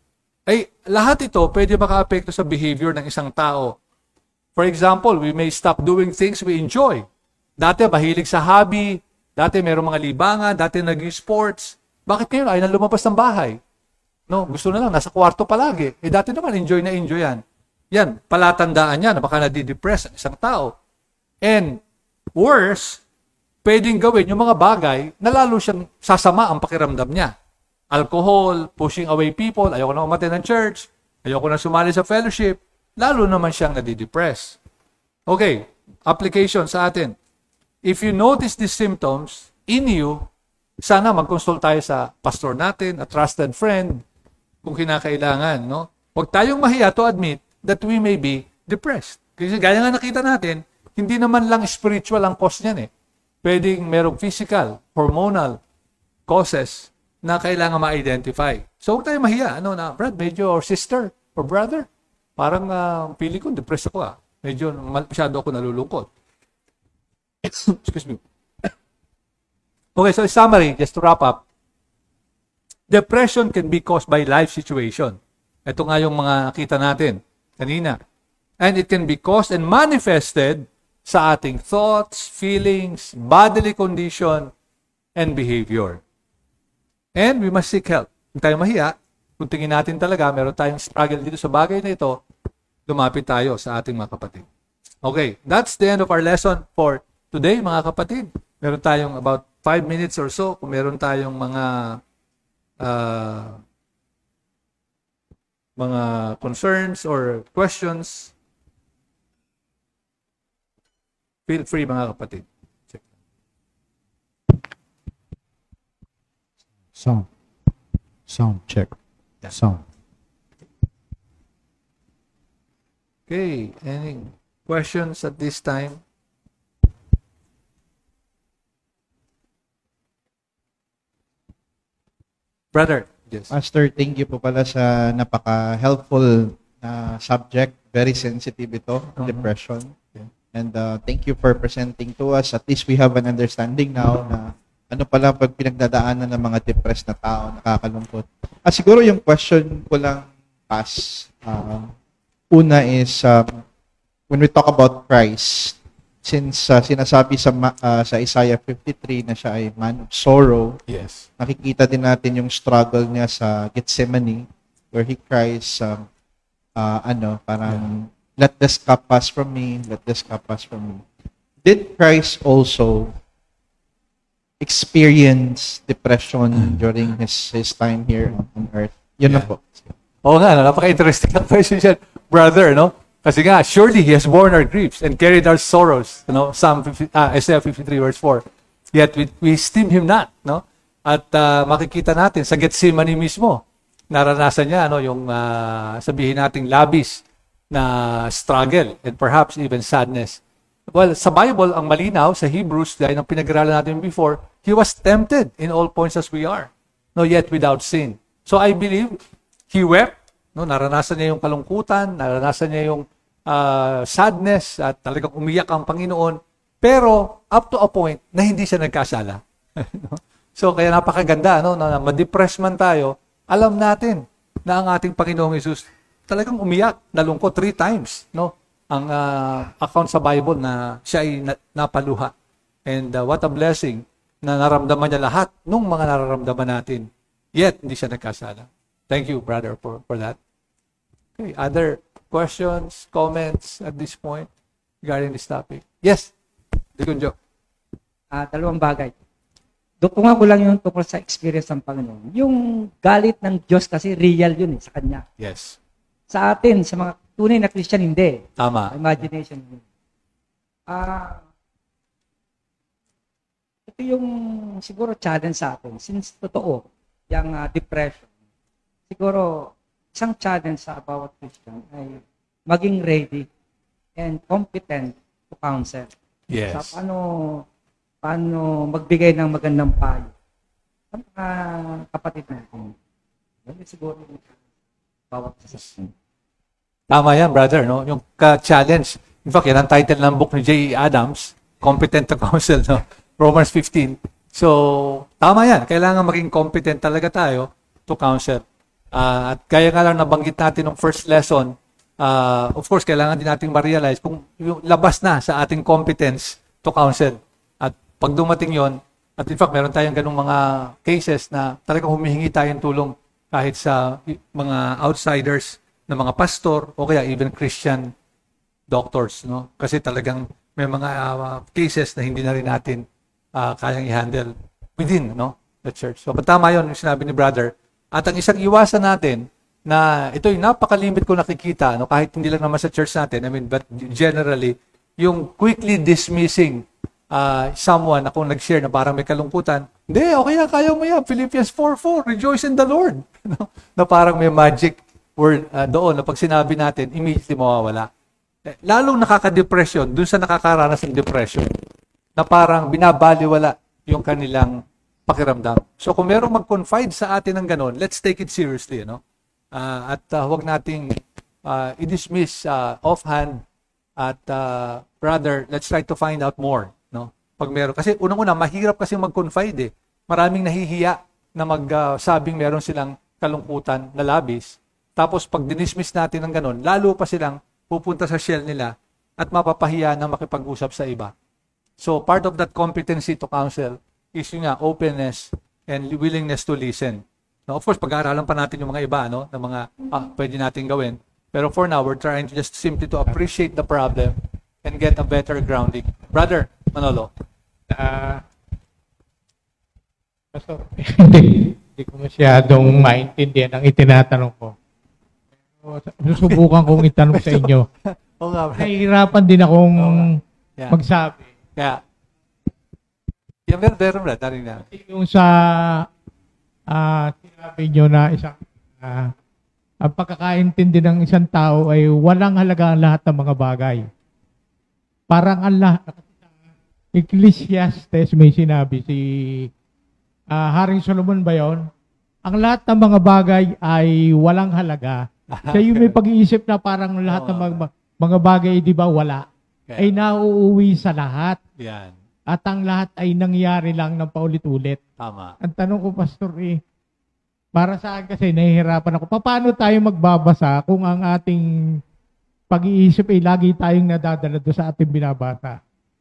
lahat ito pwede maka-apekto sa behavior ng isang tao. For example, we may stop doing things we enjoy. Dati mahilig sa hobby, dati mayroong mga libangan, dati nag-sports. Bakit ngayon ay lumabas ng bahay? No, gusto na lang, nasa kwarto palagi. Dati naman, enjoy na enjoy yan. Yan, palatandaan yan na baka nadidepress ang isang tao. And worse, pwedeng gawin yung mga bagay na lalo siyang sasama ang pakiramdam niya. Alcohol, pushing away people, ayoko na umattend ng church, ayoko na sumali sa fellowship, lalo naman siyang nadidepress. Okay, application sa atin. If you notice these symptoms in you, sana mag-consult tayo sa pastor natin, a trusted friend, kung kinakailangan. No? Huwag tayong mahiya to admit that we may be depressed. Kasi gaya nga nakita natin, hindi naman lang spiritual ang cause niyan. Pwedeng merong physical, hormonal causes na kailangan ma-identify. So huwag tayong mahiya. Brad, medyo, or sister, or brother, parang pili ko, depressed ako. Medyo masyado ako nalulungkot. Excuse me. Okay, so in summary, just to wrap up, depression can be caused by life situation. Ito nga yung mga nakita natin kanina. And it can be caused and manifested sa ating thoughts, feelings, bodily condition, and behavior. And we must seek help. Kung tayo mahiya, kung tingin natin talaga, meron tayong struggle dito sa bagay na ito, lumapit tayo sa ating mga kapatid. Okay, that's the end of our lesson for today, mga kapatid. Meron tayong about 5 minutes or so. Kung meron tayong mga concerns or questions, feel free, mga kapatid. Check. Sound check. Sound. Okay, any questions at this time? Brother, yes. Pastor, thank you po pala sa napaka-helpful na subject. Very sensitive ito, depression. Okay. And thank you for presenting to us. At least we have an understanding now na ano pala pag pinagdadaanan ng mga depressed na tao, nakakalungkot. Siguro yung question ko lang una is when we talk about Christ, since sinasabi sa Isaiah 53 na siya ay man of sorrow, Yes. nakikita din natin yung struggle niya sa Gethsemane where he cries parang let this cup pass from me, let this cup pass from me. Did Christ also experience depression during his time here on earth? Yun na po. Oo nga, napaka-interesting ang question siya, brother, no? Kasi nga, surely He has borne our griefs and carried our sorrows, Isaiah 53 verse 4. Yet we esteem Him not, no? At makikita natin sa Gethsemane mismo, naranasan niya, yung sabihin nating labis na struggle and perhaps even sadness. Well, sa Bible, ang malinaw, sa Hebrews, dahil ang pinag-aralan natin before, He was tempted in all points as we are, no, yet without sin. So I believe, He wept, no, naranasan niya yung kalungkutan, naranasan niya yung sadness, at talagang umiyak ang Panginoon, pero up to a point na hindi siya nagkasala. So kaya napakaganda, na ma-depress man tayo, alam natin na ang ating Panginoong Hesus talagang umiyak, nalungkot 3 times, no? Ang account sa Bible na siya ay napaluha. And what a blessing na naramdaman niya lahat nung mga nararamdaman natin. Yet, hindi siya nagkasala. Thank you, brother, for that. Okay, other questions, comments at this point regarding this topic? Yes, Dikunjo. Dalawang bagay. Dukungan ko lang yung tungkol sa experience ng Panginoon. Yung galit ng Diyos kasi real yun sa Kanya. Yes. Sa atin, sa mga tunay na Christian, hindi. Tama. Imagination. Ito yung siguro challenge sa atin. Since totoo, yung depression, siguro isang challenge sa bawat Christian ay maging ready and competent to counsel. Yes. Sa paano magbigay ng magandang payo sa mga kapatid natin. Siguro bawat Christian. Tama yan, brother, no? Yung challenge. In fact, yan ang title ng book ni J.E. Adams, Competent to Counsel, no? Romans 15. So, tama yan. Kailangan maging competent talaga tayo to counsel. At kaya nga lang nabanggit natin ng first lesson, of course, kailangan din nating ma-realize kung yung labas na sa ating competence to counsel. At pag dumating yon, at in fact, meron tayong ganung mga cases na talagang humihingi tayong tulong kahit sa mga outsiders na mga pastor o kaya even Christian doctors, no? Kasi talagang may mga cases na hindi na rin natin kayang i-handle within, no, the church. So, tama yun yung sinabi ni brother. At ang isang iwasan natin na ito yung napakalimit ko nakikita, no, kahit hindi lang naman sa church natin, but generally, yung quickly dismissing someone na kung nag-share na parang may kalungkutan, hindi, okay yan, kaya mo yan, Philippians 4:4, rejoice in the Lord. No? Na parang may magic word doon na pag sinabi natin, immediately mawawala. Lalong nakaka-depression dun sa nakakaranas ng depression na parang binabaliwala yung kanilang pakiramdam. So kung merong mag-confide sa atin ng ganon, let's take it seriously, no? At huwag nating i-dismiss offhand at rather, let's try to find out more, no? Pag meron, kasi unang-una, mahirap kasi mag-confide eh. Maraming nahihiya na magsabing meron silang kalungkutan na labis. Tapos pag dinismiss natin ng ganon, lalo pa silang pupunta sa shell nila at mapapahiya na makipag-usap sa iba. So part of that competency to counsel is yung openness and willingness to listen. Now, of course, pag-aaralan pa natin yung mga iba, no, na mga pwede natin gawin. Pero for now, we're trying to just simply to appreciate the problem and get a better grounding. Brother Manolo. Pastor, hindi ko masyadong maintindihan ang itinatanong ko. Susubukan kong itanong sa inyo. Oo nga. Nahihirapan din akong magsabi. Kaya, meron na, tarin na. Yung sa sinabi nyo na isang ang pagkakaintindi ng isang tao ay walang halaga ang lahat ng mga bagay. Parang ang lahat. Ecclesiastes may sinabi si Haring Solomon ba yun? Ang lahat ng mga bagay ay walang halaga. Siya yung may pag-iisip na parang lahat ng mga bagay, di ba, wala. Ay nauuwi sa lahat. Yan. At ang lahat ay nangyari lang ng paulit-ulit. Tama. Ang tanong ko, Pastor, para sa akin kasi nahihirapan ako. Paano tayo magbabasa kung ang ating pag-iisip ay lagi tayong nadadala doon sa ating binabasa?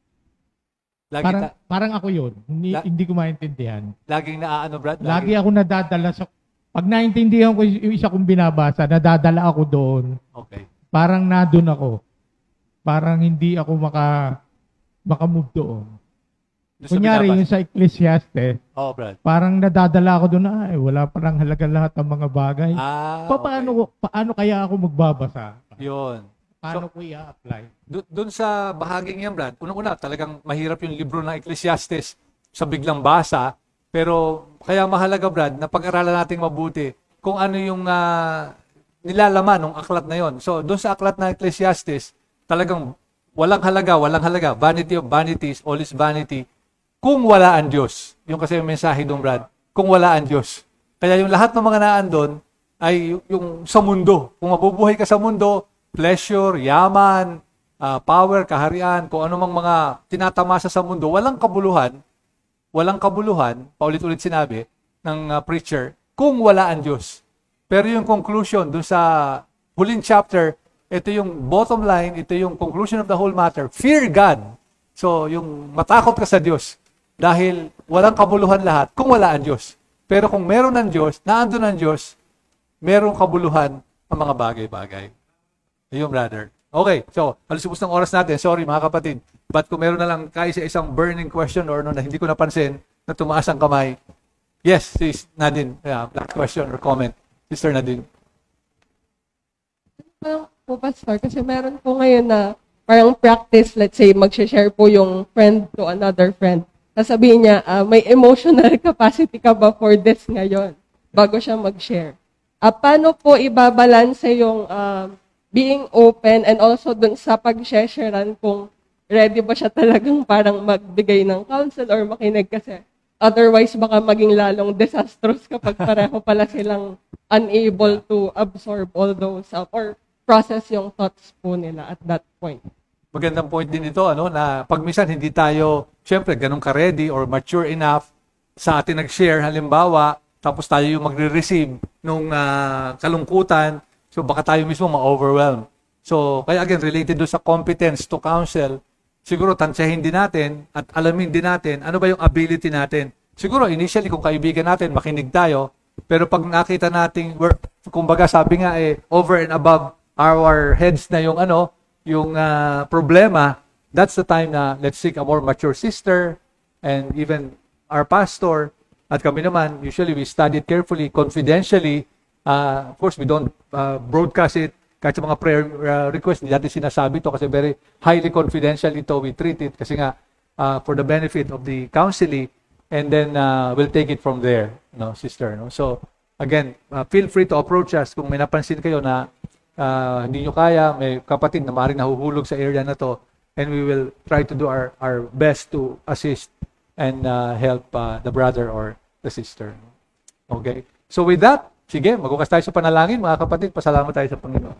Parang ako yun. Hindi ko maintindihan. Laging Brad? Lagi ako nadadala sa... Pag naintindihan ko yung isa kong binabasa, nadadala ako doon. Okay. parang nadun ako. Parang hindi ako makamove doon. Doon sa Kunyari, binabasa. yung sa Ecclesiastes, Oh, Brad. parang nadadala ako doon na, wala parang halaga lahat ng mga bagay. Paano kaya ako magbabasa? Yun. Paano ko i-apply? Doon sa bahaging yan, Brad, unang-una, talagang mahirap yung libro ng Ecclesiastes sa biglang basa. Pero kaya mahalaga, Brad, na pag-aralan natin mabuti kung ano yung nilalaman ng aklat na yon. So, doon sa aklat ng Ecclesiastes, talagang walang halaga. Vanity of vanities, all is vanity. Kung wala ang Diyos. Yung kasi yung mensahe doon, Brad. Kung wala ang Diyos. Kaya yung lahat ng mga naan doon ay yung sa mundo. Kung mabubuhay ka sa mundo, pleasure, yaman, power, kaharian, kung ano mang mga tinatamasa sa mundo, walang kabuluhan, paulit-ulit sinabi ng preacher, kung wala ang Diyos. Pero yung conclusion doon sa huling chapter, ito yung bottom line, ito yung conclusion of the whole matter. Fear God. So, yung matakot ka sa Diyos. Dahil walang kabuluhan lahat kung wala ang Diyos. Pero kung meron ng Diyos, naandun ang Diyos, merong kabuluhan ang mga bagay-bagay. Ayun, brother. Okay, so, halos ng oras natin. Sorry, mga kapatid. But kung meron na lang isang burning question or na hindi ko napansin na tumaas ang kamay. Yes, sis Nadine. Yeah, last question or comment. Sister Nadine. Parang po, Pastor, kasi meron po ngayon na parang practice, let's say, mag-share po yung friend to another friend. Sasabihin niya, may emotional capacity ka ba for this ngayon? Bago siya mag-share. Paano po ibabalanse yung being open and also dun sa pag-sharean kung ready ba siya talagang parang magbigay ng counsel or makinig kasi otherwise baka maging lalong disastrous kapag pareho pala silang unable to absorb all those or process yung thoughts po nila at that point. Magandang point din ito, na pag minsan hindi tayo, syempre, ganun ka-ready or mature enough sa atin nag-share, halimbawa, tapos tayo yung magre-receive nung kalungkutan, so baka tayo mismo ma-overwhelm. So, kaya again, related doon sa competence to counsel, siguro tansyahin din natin at alamin din natin ano ba yung ability natin. Siguro, initially, kung kaibigan natin, makinig tayo, pero pag nakita natin, kumbaga sabi nga, over and above our heads na yung yung problema, that's the time na let's seek a more mature sister and even our pastor. At kami naman, usually we study it carefully, confidentially. Of course, we don't broadcast it. Kahit sa mga prayer request, hindi natin sinasabi ito kasi very highly confidential ito. We treat it kasi nga for the benefit of the counseling and then we'll take it from there, sister. So, again, feel free to approach us kung may napansin kayo na hindi nyo kaya, may kapatid na maaaring nahuhulog sa area na to, and we will try to do our best to assist and help the brother or the sister. Okay? So with that, sige, magbukas tayo sa panalangin, mga kapatid, pasalamat tayo sa Panginoon.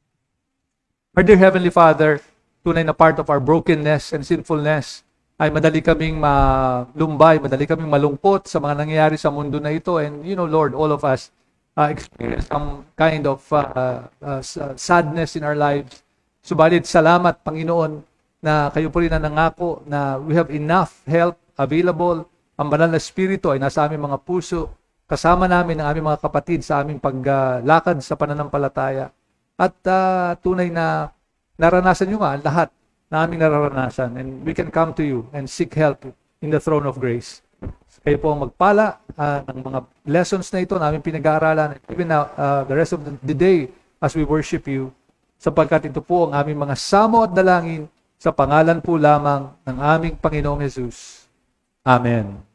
Our dear Heavenly Father, tunay na part of our brokenness and sinfulness ay madali kaming malumbay, madali kaming malungkot sa mga nangyayari sa mundo na ito, and Lord, all of us experience some kind of sadness in our lives. Subalit, salamat, Panginoon, na kayo po rin na nangako na we have enough help available. Ang banal na Espiritu ay nasa aming mga puso. Kasama namin ang aming mga kapatid sa aming paglakad sa pananampalataya. At tunay na naranasan nyo nga ang lahat na aming nararanasan. And we can come to you and seek help in the throne of grace. Kayo po ang magpala ng mga lessons na ito na aming pinag-aaralan, even now, the rest of the day as we worship you, sapagkat ito po ang aming mga samo at dalangin sa pangalan po lamang ng aming Panginoong Jesus. Amen.